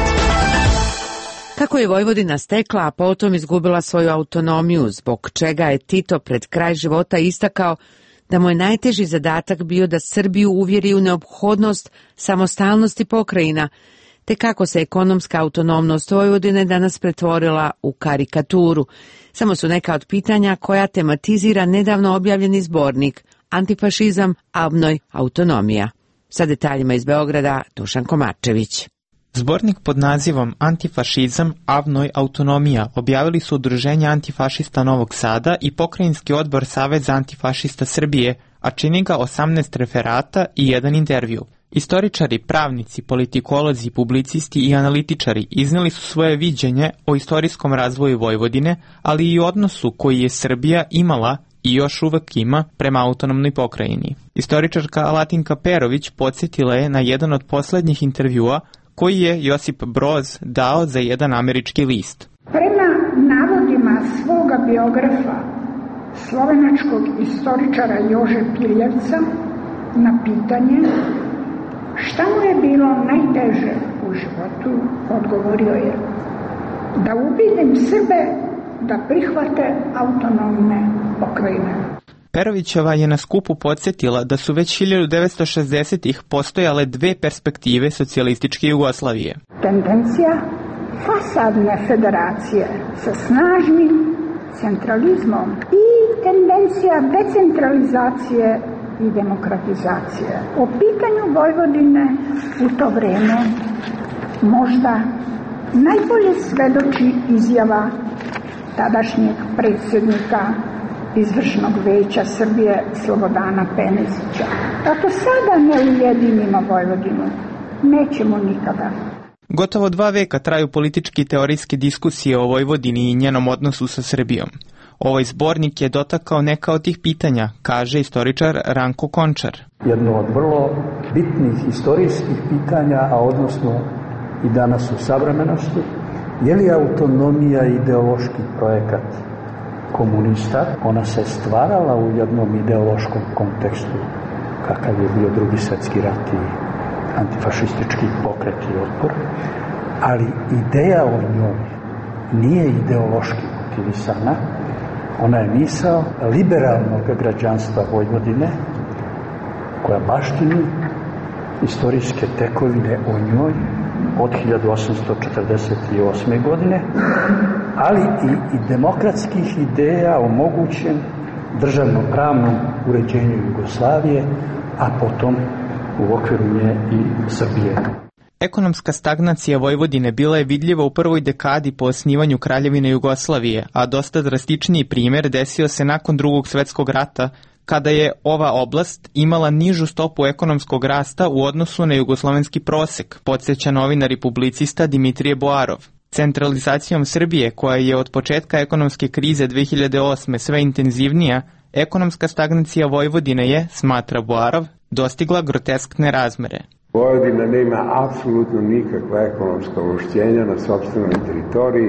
Kako je Vojvodina stekla, a potom izgubila svoju autonomiju, zbog čega je Tito pred kraj života istakao da mu je najteži zadatak bio da Srbiju uvjeri u neophodnost samostalnosti pokrajina, te kako se ekonomska autonomnost Vojvodine danas pretvorila u karikaturu. Samo su neka od pitanja koja tematizira nedavno objavljeni zbornik Antifašizam, avnoj autonomija. Sa detaljima iz Beograda, Dušan Komarčević. Zbornik pod nazivom Antifašizam, avnoj autonomija objavili su Udruženje antifašista Novog Sada i Pokrajinski odbor Saveza antifašista Srbije, a čini ga 18 referata i jedan intervju. Istoričari, pravnici, politikolozi, publicisti i analitičari izneli su svoje viđenje o istorijskom razvoju Vojvodine, ali i odnosu koji je Srbija imala i još uvek ima prema autonomnoj pokrajini. Istoričarka Latinka Perović podsjetila je na jedan od poslednjih intervjua koji je Josip Broz dao za jedan američki list. Prema navodima svoga biografa, slovenačkog istoričara Jože Piljevca, na pitanje šta mu je bilo najteže u životu, odgovorio je da ubidim Srbe da prihvate autonomne pokrajine. Perovićeva je na skupu podsjetila da su već 1960-ih postojale dve perspektive socijalističke Jugoslavije. Tendencija fasadne federacije sa snažnim centralizmom i tendencija decentralizacije i demokratizacije. O pitanju Vojvodine u to vreme možda najbolje svedoči izjava tadašnjeg predsjednika Izvršnog veća Srbije Slobodana Penezića. Ako sada ne ujedinimo Vojvodinu, nećemo nikada. Gotovo 2 veka traju politički i teorijske diskusije o Vojvodini i njenom odnosu sa Srbijom. Ovaj zbornik je dotakao neka od tih pitanja, kaže istoričar Ranko Končar. Jedno od vrlo bitnih istorijskih pitanja, a odnosno i danas u savremenosti, je li autonomija ideološki projekat komunista? Ona se stvarala u jednom ideološkom kontekstu, kakav je bio Drugi svjetski rat i antifašistički pokret i otpor, ali ideja o njoj nije ideološki motivisana. Ona je misao liberalnog građanstva Vojvodine koja baštini istorijske tekovine o njoj od 1848. godine, ali i demokratskih ideja o mogućem državno-pravnom uređenju Jugoslavije, a potom u okviru nje i Srbije. Ekonomska stagnacija Vojvodine bila je vidljiva u prvoj dekadi po osnivanju Kraljevine Jugoslavije, a dosta drastičniji primjer desio se nakon Drugog svjetskog rata, kada je ova oblast imala nižu stopu ekonomskog rasta u odnosu na jugoslovenski prosek, podsjeća novinar i publicista Dimitrije Boarov. Centralizacijom Srbije, koja je od početka ekonomske krize 2008. sve intenzivnija, ekonomska stagnacija Vojvodine je, smatra Boarov, dostigla groteskne razmere. Vojvodina nema apsolutno nikakva ekonomska ovlašćenja na sopstvenoj teritoriji,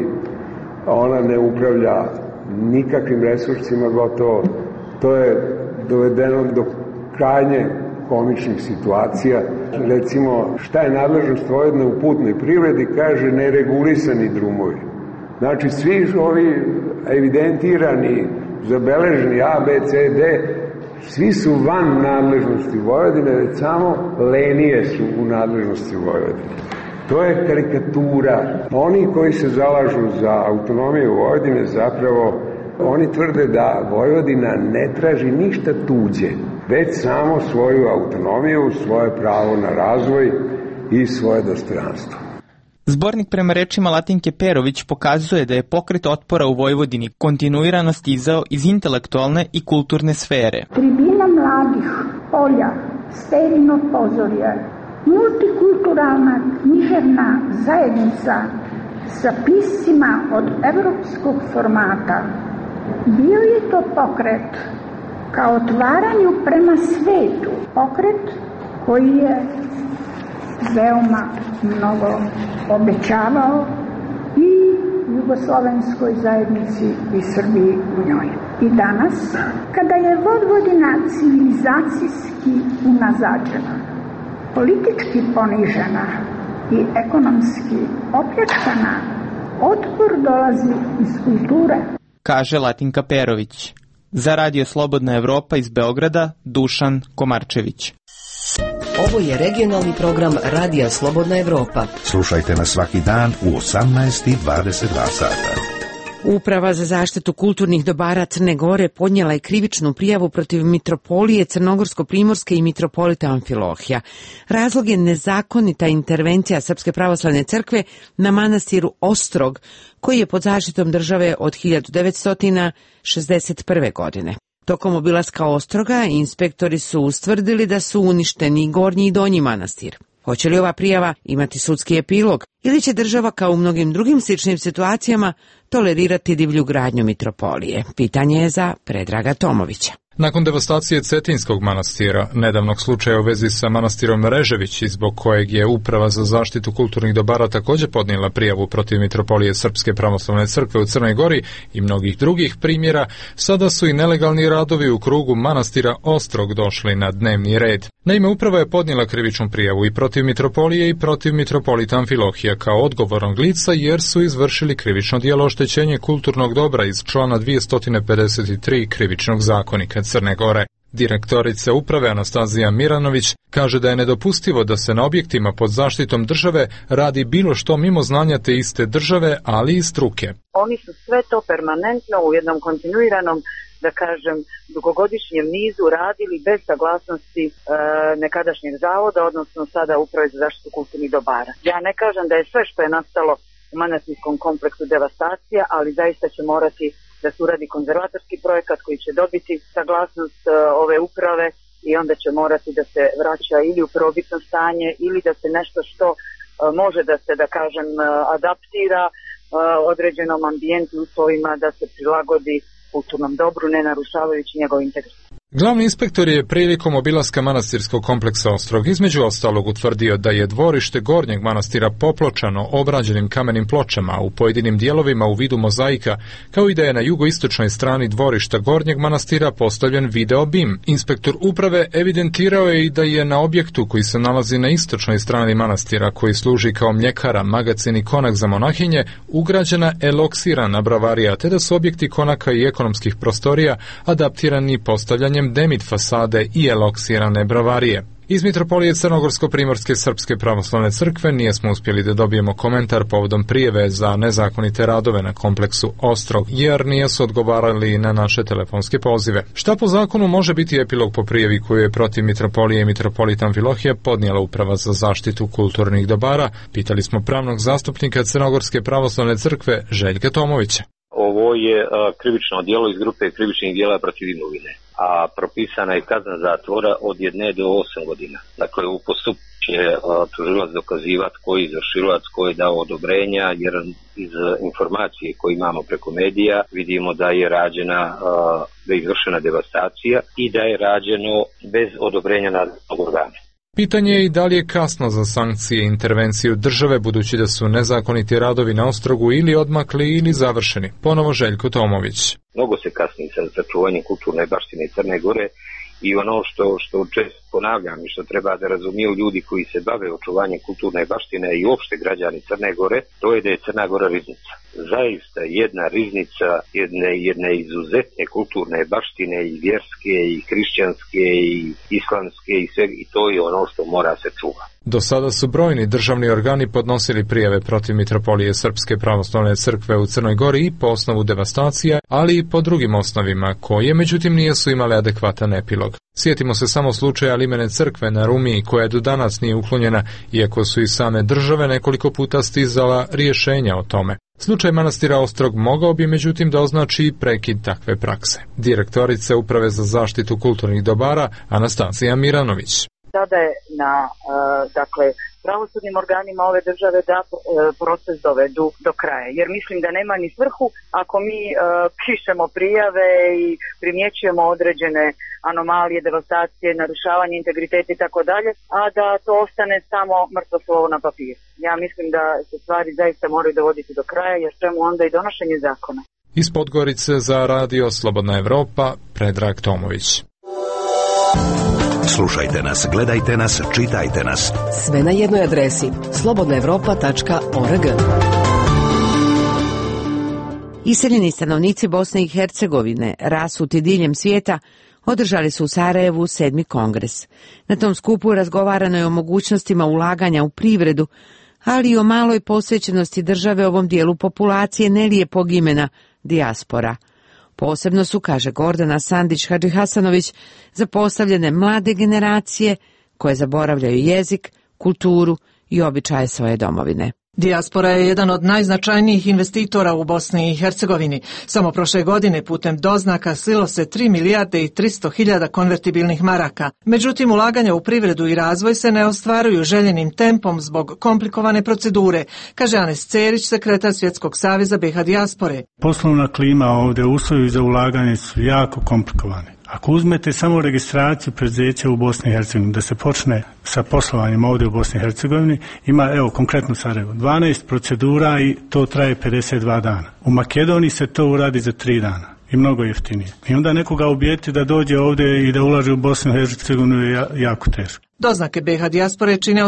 ona ne upravlja nikakvim resursima, gotovo. To je dovedeno do krajnje komičnih situacija. Recimo, šta je nadležnost Vojvodine u putnoj privredi, kaže neregulisani drumovi. Znači, svi ovi evidentirani, zabeleženi A, B, C, D, svi su van nadležnosti Vojvodine, već samo lenije su u nadležnosti Vojvodine. To je karikatura. Oni koji se zalažu za autonomiju Vojvodine zapravo oni tvrde da Vojvodina ne traži ništa tuđe, već samo svoju autonomiju, svoje pravo na razvoj i svoje dostojanstvo. Zbornik prema rečima Latinke Perović pokazuje da je pokret otpora u Vojvodini kontinuirano stizao iz intelektualne i kulturne sfere. Tribina mladih, polja, Sterino pozorje, multikulturalna književna zajednica sa piscima od evropskog formata. Bio je to pokret kao otvaranju prema svetu, pokret koji je veoma mnogo obećavao i u jugoslovenskoj zajednici i Srbiji u njoj. I danas, kada je Vojvodina civilizacijski unazađena, politički ponižena i ekonomski opljačkana, otpor dolazi iz kulture. Kaže Latinka Perović. Za Radio Slobodna Evropa iz Beograda, Dušan Komarčević. Ovo je regionalni program Radija Slobodna Evropa. Slušajte nas svaki dan u 18:22 sata. Uprava za zaštitu kulturnih dobara Crne Gore podnijela je krivičnu prijavu protiv Mitropolije Crnogorsko-primorske i Mitropolita Amfilohija. Razlog je nezakonita intervencija Srpske pravoslavne crkve na manastiru Ostrog, koji je pod zaštitom države od 1961. godine. Tokom obilaska Ostroga inspektori su ustvrdili da su uništeni gornji i donji manastir. Hoće li ova prijava imati sudski epilog ili će država kao u mnogim drugim sličnim situacijama tolerirati divlju gradnju Mitropolije? Pitanje je za Predraga Tomovića. Nakon devastacije Cetinskog manastira, nedavnog slučaja u vezi sa manastirom Režević, zbog kojeg je Uprava za zaštitu kulturnih dobara također podnijela prijavu protiv Mitropolije Srpske pravoslavne crkve u Crnoj Gori i mnogih drugih primjera, sada su i nelegalni radovi u krugu manastira Ostrog došli na dnevni red. Naime, Uprava je podnijela krivičnu prijavu i protiv Mitropolije i protiv Mitropolita Amfilohija kao odgovornog lica jer su izvršili krivično djelo oštećenje kulturnog dobra iz člana 253 krivičnog zakonika Crne Gore. Direktorica uprave Anastazija Miranović kaže da je nedopustivo da se na objektima pod zaštitom države radi bilo što mimo znanja te iste države, ali i struke. Oni su sve to permanentno u jednom kontinuiranom, da kažem, dugogodišnjem nizu radili bez saglasnosti nekadašnjeg zavoda, odnosno sada Uprave za zaštitu kulturnih dobara. Ja ne kažem da je sve što je nastalo u manastirskom kompleksu devastacija, ali zaista će morati da se uradi konzervatorski projekat koji će dobiti saglasnost ove uprave i onda će morati da se vraća ili u prvobitno stanje ili da se nešto što može da se, da kažem, adaptira određenom ambijentu, uslovima, da se prilagodi kulturnom dobru, ne narušavajući njegov integritet. Glavni inspektor je prilikom obilaska manastirskog kompleksa Ostrog između ostalog utvrdio da je dvorište gornjeg manastira popločano obrađenim kamenim pločama u pojedinim dijelovima u vidu mozaika, kao i da je na jugoistočnoj strani dvorišta gornjeg manastira postavljen video bim. Inspektor uprave evidentirao je i da je na objektu koji se nalazi na istočnoj strani manastira, koji služi kao mljekara, magacin i konak za monahinje, ugrađena eloksirana bravarija, te da su objekti konaka i ekonomskih prostorija adaptirani postavljanjem demit fasade i eloksirane bravarije. Iz Mitropolije Crnogorsko-primorske Srpske pravoslavne crkve nijesmo uspjeli da dobijemo komentar povodom prijeve za nezakonite radove na kompleksu Ostrog, jer nisu odgovarali na naše telefonske pozive. Šta po zakonu može biti epilog po prijavi koju je protiv Mitropolije i Mitropolita Amfilohija podnijela Uprava za zaštitu kulturnih dobara? Pitali smo pravnog zastupnika Crnogorske pravoslavne crkve Željka Tomovića. Ovo je krivično djelo iz grupe krivičnih djela protiv imovine, a propisana je kazna zatvora od 1 do 8 godina. Dakle, u postupku će tužilac dokazivati koji je izvršilac, koji je dao odobrenja, jer iz informacije koje imamo preko medija vidimo da je rađena, da je izvršena devastacija i da je rađeno bez odobrenja nadležnog organa. Pitanje je i da li je kasno za sankcije i intervenciju države, budući da su nezakoniti radovi na Ostrogu ili odmakli ili završeni. Ponovo Željko Tomović. Mnogo se kasni sa sačuvanjem kulturne baštine Crne Gore i ono što često ponavljam i što treba da razumiju ljudi koji se bave očuvanjem kulturne baštine i uopšte građani Crne Gore, to je da je Crna Gora riznica. Zaista jedna riznica jedne izuzetne kulturne baštine i vjerske i hrišćanske i islamske i sve, i to je ono što mora se čuvati. Do sada su brojni državni organi podnosili prijave protiv Mitropolije Srpske pravoslavne crkve u Crnoj Gori i po osnovu devastacija, ali i po drugim osnovima, koje međutim nisu imale adekvatan epilog. Sjetimo se samo slučaja limene crkve na Rumiji, koja do danas nije uklonjena, iako su i same države nekoliko puta stizala rješenja o tome. Slučaj manastira Ostrog mogao bi međutim da označi prekid takve prakse. Direktorica Uprave za zaštitu kulturnih dobara Anastazija Miranović. Sada je na pravosudnim organima ove države da proces dovedu do kraja. Jer mislim da nema ni svrhu ako mi pišemo prijave i primjećujemo određene anomalije, devastacije, narušavanje integriteta i tako dalje, a da to ostane samo mrtvo slovo na papiru. Ja mislim da se stvari zaista moraju dovoditi do kraja, jer čemu onda i donošenje zakona. Iz Podgorice za radio Slobodna Evropa, Predrag Tomović. Slušajte nas, gledajte nas, čitajte nas. Sve na jednoj adresi slobodnaevropa.org. Iseljeni stanovnici Bosne i Hercegovine, rasuti diljem svijeta, održali su u Sarajevu 7. kongres. Na tom skupu razgovarano je o mogućnostima ulaganja u privredu, ali i o maloj posvećenosti države ovom dijelu populacije nelijepog imena dijaspora. Posebno su, kaže Gordana Sandić-Hadžihasanović, zapostavljene mlade generacije koje zaboravljaju jezik, kulturu i običaje svoje domovine. Dijaspora je jedan od najznačajnijih investitora u Bosni i Hercegovini. Samo prošle godine putem doznaka slilo se 3 milijarde i 300 hiljada konvertibilnih maraka. Međutim, ulaganja u privredu i razvoj se ne ostvaruju željenim tempom zbog komplikovane procedure, kaže Anes Cerić, sekretar Svjetskog saveza BiH dijaspore. Poslovna klima ovdje, uslovi za ulaganje su jako komplikovani. Ako uzmete samo registraciju preduzeća u Bosni i Hercegovini, da se počne sa poslovanjem ovdje u Bosni i Hercegovini, ima, evo, konkretno Sarajevo, 12 procedura i to traje 52 dana. U Makedoniji se to uradi za 3 dana i mnogo jeftinije. I onda nekoga ubijeti da dođe ovdje i da ulaže u Bosnu i Hercegovinu je jako teško. Doznake BiH dijaspore čine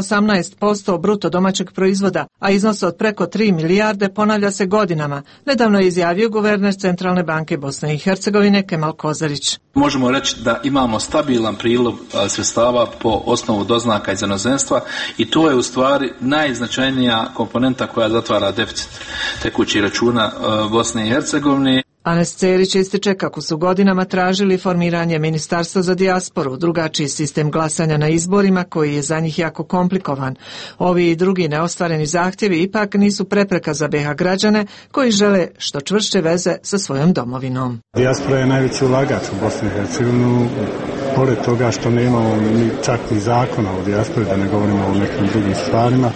18% bruto domaćeg proizvoda, a iznos od preko 3 milijarde ponavlja se godinama. Nedavno je izjavio guverner Centralne banke Bosne i Hercegovine Kemal Kozarić. Možemo reći da imamo stabilan priliv sredstava po osnovu doznaka iz inozemstva i to je u stvari najznačajnija komponenta koja zatvara deficit tekućih računa Bosne i Hercegovine. Anes Cerić ističe kako su godinama tražili formiranje Ministarstva za dijasporu, drugačiji sistem glasanja na izborima koji je za njih jako komplikovan. Ovi i drugi neostvareni zahtjevi ipak nisu prepreka za BiH građane koji žele što čvršće veze sa svojom domovinom. Dijaspora je najveći ulagač u Bosni i Hercegovinu, pored toga što nemamo čak ni zakona o dijaspori, da ne govorimo o nekim drugim stvarima.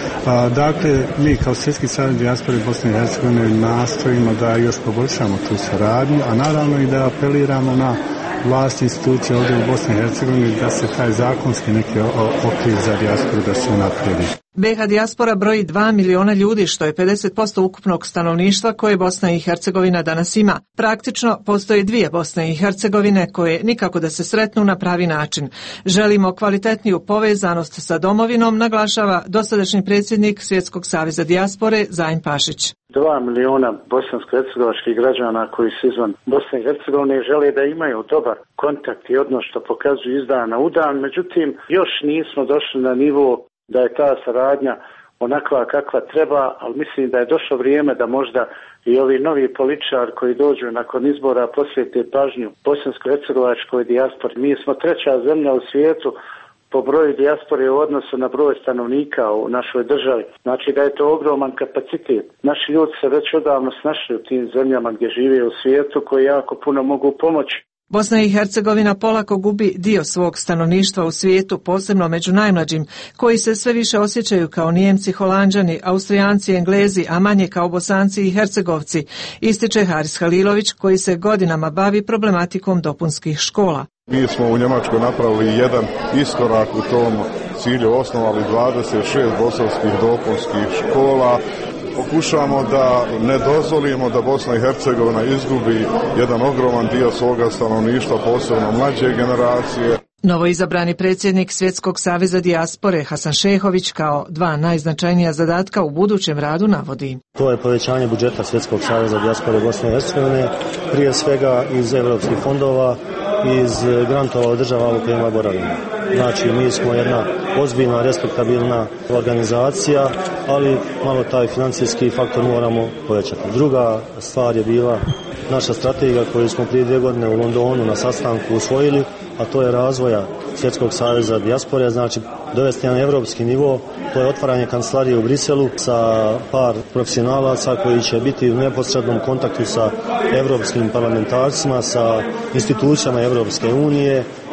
Dakle, mi kao Svjetski savez dijaspore Bosne i Hercegovine nastojimo da još poboljšamo tu saradnju, a naravno i da apeliramo na vlast institucije ovdje u Bosni i Hercegovini da se taj zakonski neki okvir za dijasporu da se unaprijedi. BiH dijaspora broji 2 miliona ljudi, što je 50% ukupnog stanovništva koje Bosna i Hercegovina danas ima. Praktično postoje dvije Bosne i Hercegovine koje nikako da se sretnu na pravi način. Želimo kvalitetniju povezanost sa domovinom, naglašava dosadašnji predsjednik Svjetskog saveza dijaspore Zajin Pašić. 2 miliona bosansko-hercegovačkih građana koji su izvan Bosne i Hercegovine žele da imaju dobar kontakt i odnos što pokazuju iz dana u dan, međutim još nismo došli na nivo da je ta saradnja onakva kakva treba, ali mislim da je došlo vrijeme da možda i ovi novi političari koji dođu nakon izbora posvete pažnju bosansko-hercegovačkoj dijaspori. Mi smo 3. zemlja u svijetu po broju dijaspore u odnosu na broj stanovnika u našoj državi. Znači da je to ogroman kapacitet. Naši ljudi se već odavno snašli u tim zemljama gdje žive u svijetu koji jako puno mogu pomoći. Bosna i Hercegovina polako gubi dio svog stanovništva u svijetu, posebno među najmlađim, koji se sve više osjećaju kao Nijemci, Holanđani, Austrijanci, Englezi, a manje kao Bosanci i Hercegovci, ističe Haris Halilović, koji se godinama bavi problematikom dopunskih škola. Mi smo u Njemačkoj napravili jedan iskorak u tom cilju, osnovali 26 bosanskih dopunskih škola. Pokušamo da ne dozvolimo da Bosna i Hercegovina izgubi jedan ogroman dio svoga stanovništva, posebno mlađe generacije. Novoizabrani predsjednik Svjetskog saveza dijaspore Hasan Šehović kao 2 najznačajnija zadatka u budućem radu navodi. To je povećanje budžeta Svjetskog saveza dijaspore Bosne i Hercegovine, prije svega iz europskih fondova, iz grantova od država u kojima boravimo. Znači, mi smo jedna ozbiljna, respektabilna organizacija, ali malo taj financijski faktor moramo povećati. Druga stvar je bila naša strategija koju smo prije 2 godine u Londonu na sastanku usvojili, a to je razvoja Svjetskog saveza dijaspore, znači dovesti na evropski nivo, to je otvaranje kancelarije u Briselu sa par profesionalaca koji će biti u neposrednom kontaktu sa evropskim parlamentarcima, sa institucijama Evropske unije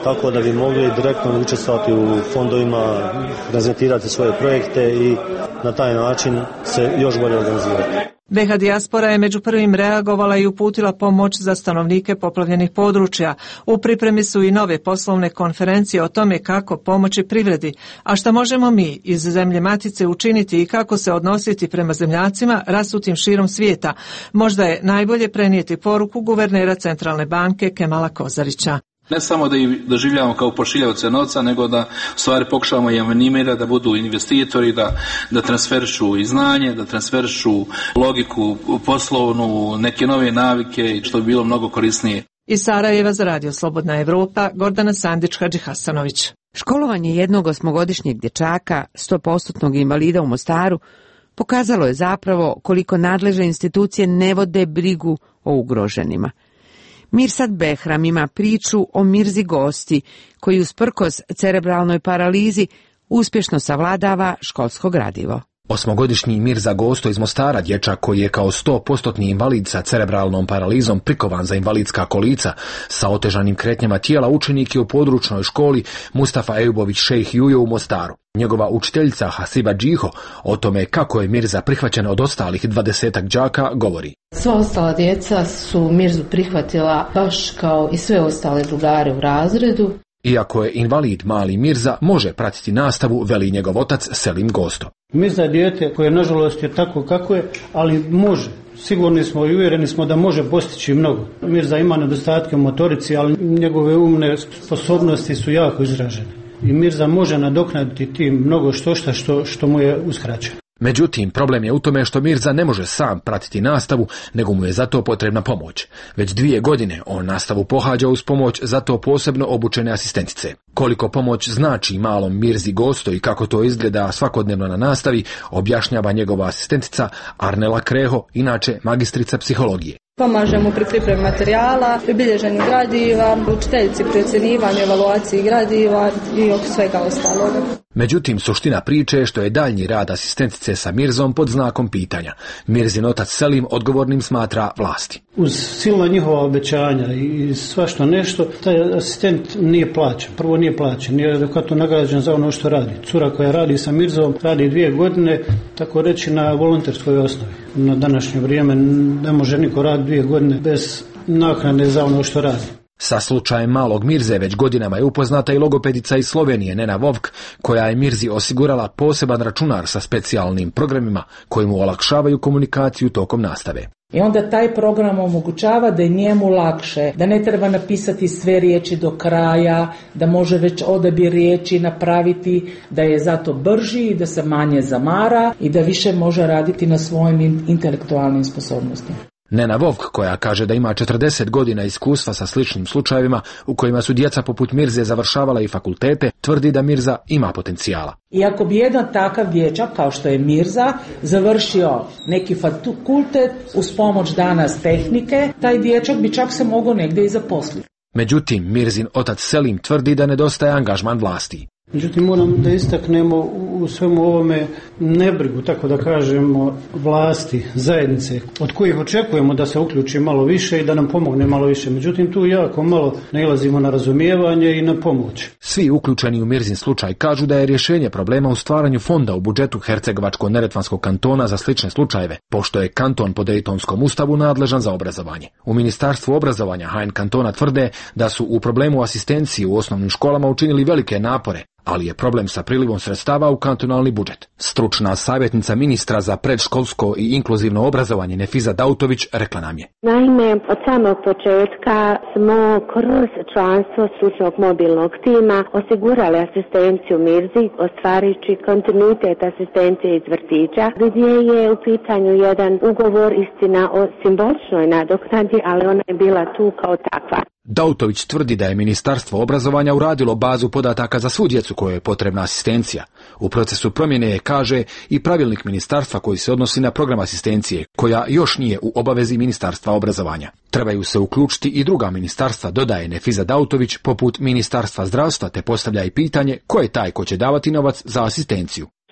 tako da bi mogli direktno učestvovati u fondovima, prezentirati svoje projekte i na taj način se još bolje organizirati. BiH dijaspora je među prvim reagovala i uputila pomoć za stanovnike poplavljenih područja. U pripremi su i nove poslovne konferencije o tome kako pomoći privredi, a šta možemo mi iz zemlje matice učiniti i kako se odnositi prema zemljacima rasutim širom svijeta. Možda je najbolje prenijeti poruku guvernera Centralne banke Kemala Kozarića. Ne samo da ih doživljavamo kao pošiljavce novca, nego da u stvari pokušavamo i animirati da budu investitori, da transferišu i znanje, da transferišu logiku poslovnu, neke nove navike, što bi bilo mnogo korisnije. Iz Sarajeva za Radio Slobodna Evropa, Gordana Sandić-Hadžihasanović. Školovanje jednog 8-godišnjeg dječaka, 100% invalida u Mostaru, pokazalo je zapravo koliko nadležne institucije ne vode brigu o ugroženima. Mirsad Behram ima priču o Mirzi Gosti, koji usprkos cerebralnoj paralizi uspješno savladava školsko gradivo. 8-godišnji Mirza Gosto iz Mostara, dječak koji je kao 100% invalid sa cerebralnom paralizom prikovan za invalidska kolica, sa otežanim kretnjama tijela, učenik je u područnoj školi Mustafa Ejubović Šejh Jujo u Mostaru. Njegova učiteljica Hasiba Džiho o tome kako je Mirza prihvaćen od ostalih 20-ak đaka govori. Sva ostala djeca su Mirzu prihvatila baš kao i sve ostale drugare u razredu. Iako je invalid, mali Mirza može pratiti nastavu, veli njegov otac Selim Gosto. Mirza je dijete koje nažalost je tako kako je, ali može. Sigurni smo i uvjereni smo da može postići mnogo. Mirza ima nedostatke u motorici, ali njegove umne sposobnosti su jako izražene. I Mirza može nadoknaditi tim mnogo što mu je uskraćeno. Međutim, problem je u tome što Mirza ne može sam pratiti nastavu, nego mu je za to potrebna pomoć. Već 2 godine on nastavu pohađa uz pomoć za to posebno obučene asistentice. Koliko pomoć znači malom Mirzi Gosto i kako to izgleda svakodnevno na nastavi, objašnjava njegova asistentica Arnela Kreho, inače magistrica psihologije. Pomažemo pri pripremi materijala, pri bilježenju gradiva, učiteljici pri ocjenjivanju, evaluaciji gradiva i oko svega ostalog. Međutim, suština priče je što je daljnji rad asistentice sa Mirzom pod znakom pitanja. Mirzin otac Selim odgovornim smatra vlasti. Uz silna njihova obećanja i svašta nešto, taj asistent nije plaćen. Prvo nije plaćen, nije adekvatno nagrađen za ono što radi. Cura koja radi sa Mirzom radi 2 godine, tako reći na volonterskoj osnovi. Na današnje vrijeme ne može niko raditi 2 godine bez naknade za ono što radi. Sa slučajem malog Mirze već godinama je upoznata i logopedica iz Slovenije Nena Vovk, koja je Mirzi osigurala poseban računar sa specijalnim programima koji mu olakšavaju komunikaciju tokom nastave. I onda taj program omogućava da je njemu lakše, da ne treba napisati sve riječi do kraja, da može već odabir riječi napraviti, da je zato brži i da se manje zamara i da više može raditi na svojim intelektualnim sposobnostima. Nena Vovk, koja kaže da ima 40 godina iskustva sa sličnim slučajevima u kojima su djeca poput Mirze završavala i fakultete, tvrdi da Mirza ima potencijala. I ako bi jedan takav dječak, kao što je Mirza, završio neki fakultet uz pomoć danas tehnike, taj dječak bi čak se mogao negdje i zaposliti. Međutim, Mirzin otac Selim tvrdi da nedostaje angažman vlasti. Međutim, moram da istaknemo u svemu ovome nebrigu, tako da kažemo, vlasti, zajednice, od kojih očekujemo da se uključi malo više i da nam pomogne malo više. Međutim, tu jako malo nailazimo na razumijevanje i na pomoć. Svi uključeni u Mirzin slučaj kažu da je rješenje problema u stvaranju fonda u budžetu Hercegovačko-neretvanskog kantona za slične slučajeve, pošto je kanton po Dejtonskom ustavu nadležan za obrazovanje. U Ministarstvu obrazovanja HN kantona tvrde da su u problemu asistencije u osnovnim školama učinili velike napore, ali je problem sa prilivom sredstava u kantonalni budžet. Stručna savjetnica ministra za predškolsko i inkluzivno obrazovanje Nefiza Dautović rekla nam je. Naime, od samog početka smo kroz članstvo stručnog mobilnog tima osigurali asistenciju Mirzi, ostvarujući kontinuitet asistencije iz vrtića, gdje je u pitanju jedan ugovor, istina, o simboličnoj nadoknadi, ali ona je bila tu kao takva. Dautović tvrdi da je Ministarstvo obrazovanja uradilo bazu podataka za svu djecu kojoj je potrebna asistencija. U procesu promjene je, kaže, i pravilnik ministarstva koji se odnosi na program asistencije, koja još nije u obavezi Ministarstva obrazovanja. Trebaju se uključiti i druga ministarstva, dodaje Nefiza Dautović, poput Ministarstva zdravstva, te postavlja i pitanje ko je taj ko će davati novac za asistenciju.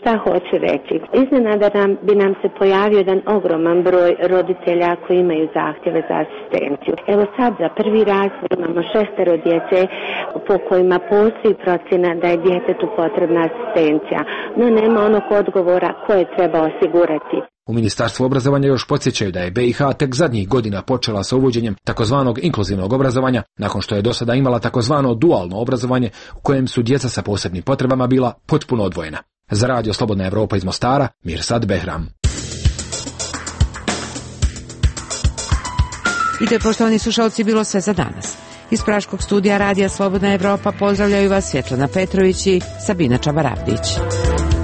Šta hoću reći? Iznenada bi nam se pojavio jedan ogroman broj roditelja koji imaju zahtjeve za asistenciju. Evo sad za prvi razvoj imamo 6 djece po kojima postoji procjena da je djetetu potrebna asistencija, no nema onog odgovora koje treba osigurati. U Ministarstvu obrazovanja još podsjećaju da je BiH tek zadnjih godina počela sa uvođenjem takozvanog inkluzivnog obrazovanja, nakon što je do sada imala takozvano dualno obrazovanje u kojem su djeca sa posebnim potrebama bila potpuno odvojena. Za Radio Slobodna Evropa iz Mostara, Mirsad Behram. I to je, poštovani slušalci, bilo sve za danas. Iz praškog studija Radija Slobodna Evropa pozdravljaju vas Svjetlana Petrović i Sabina Čabaravdić.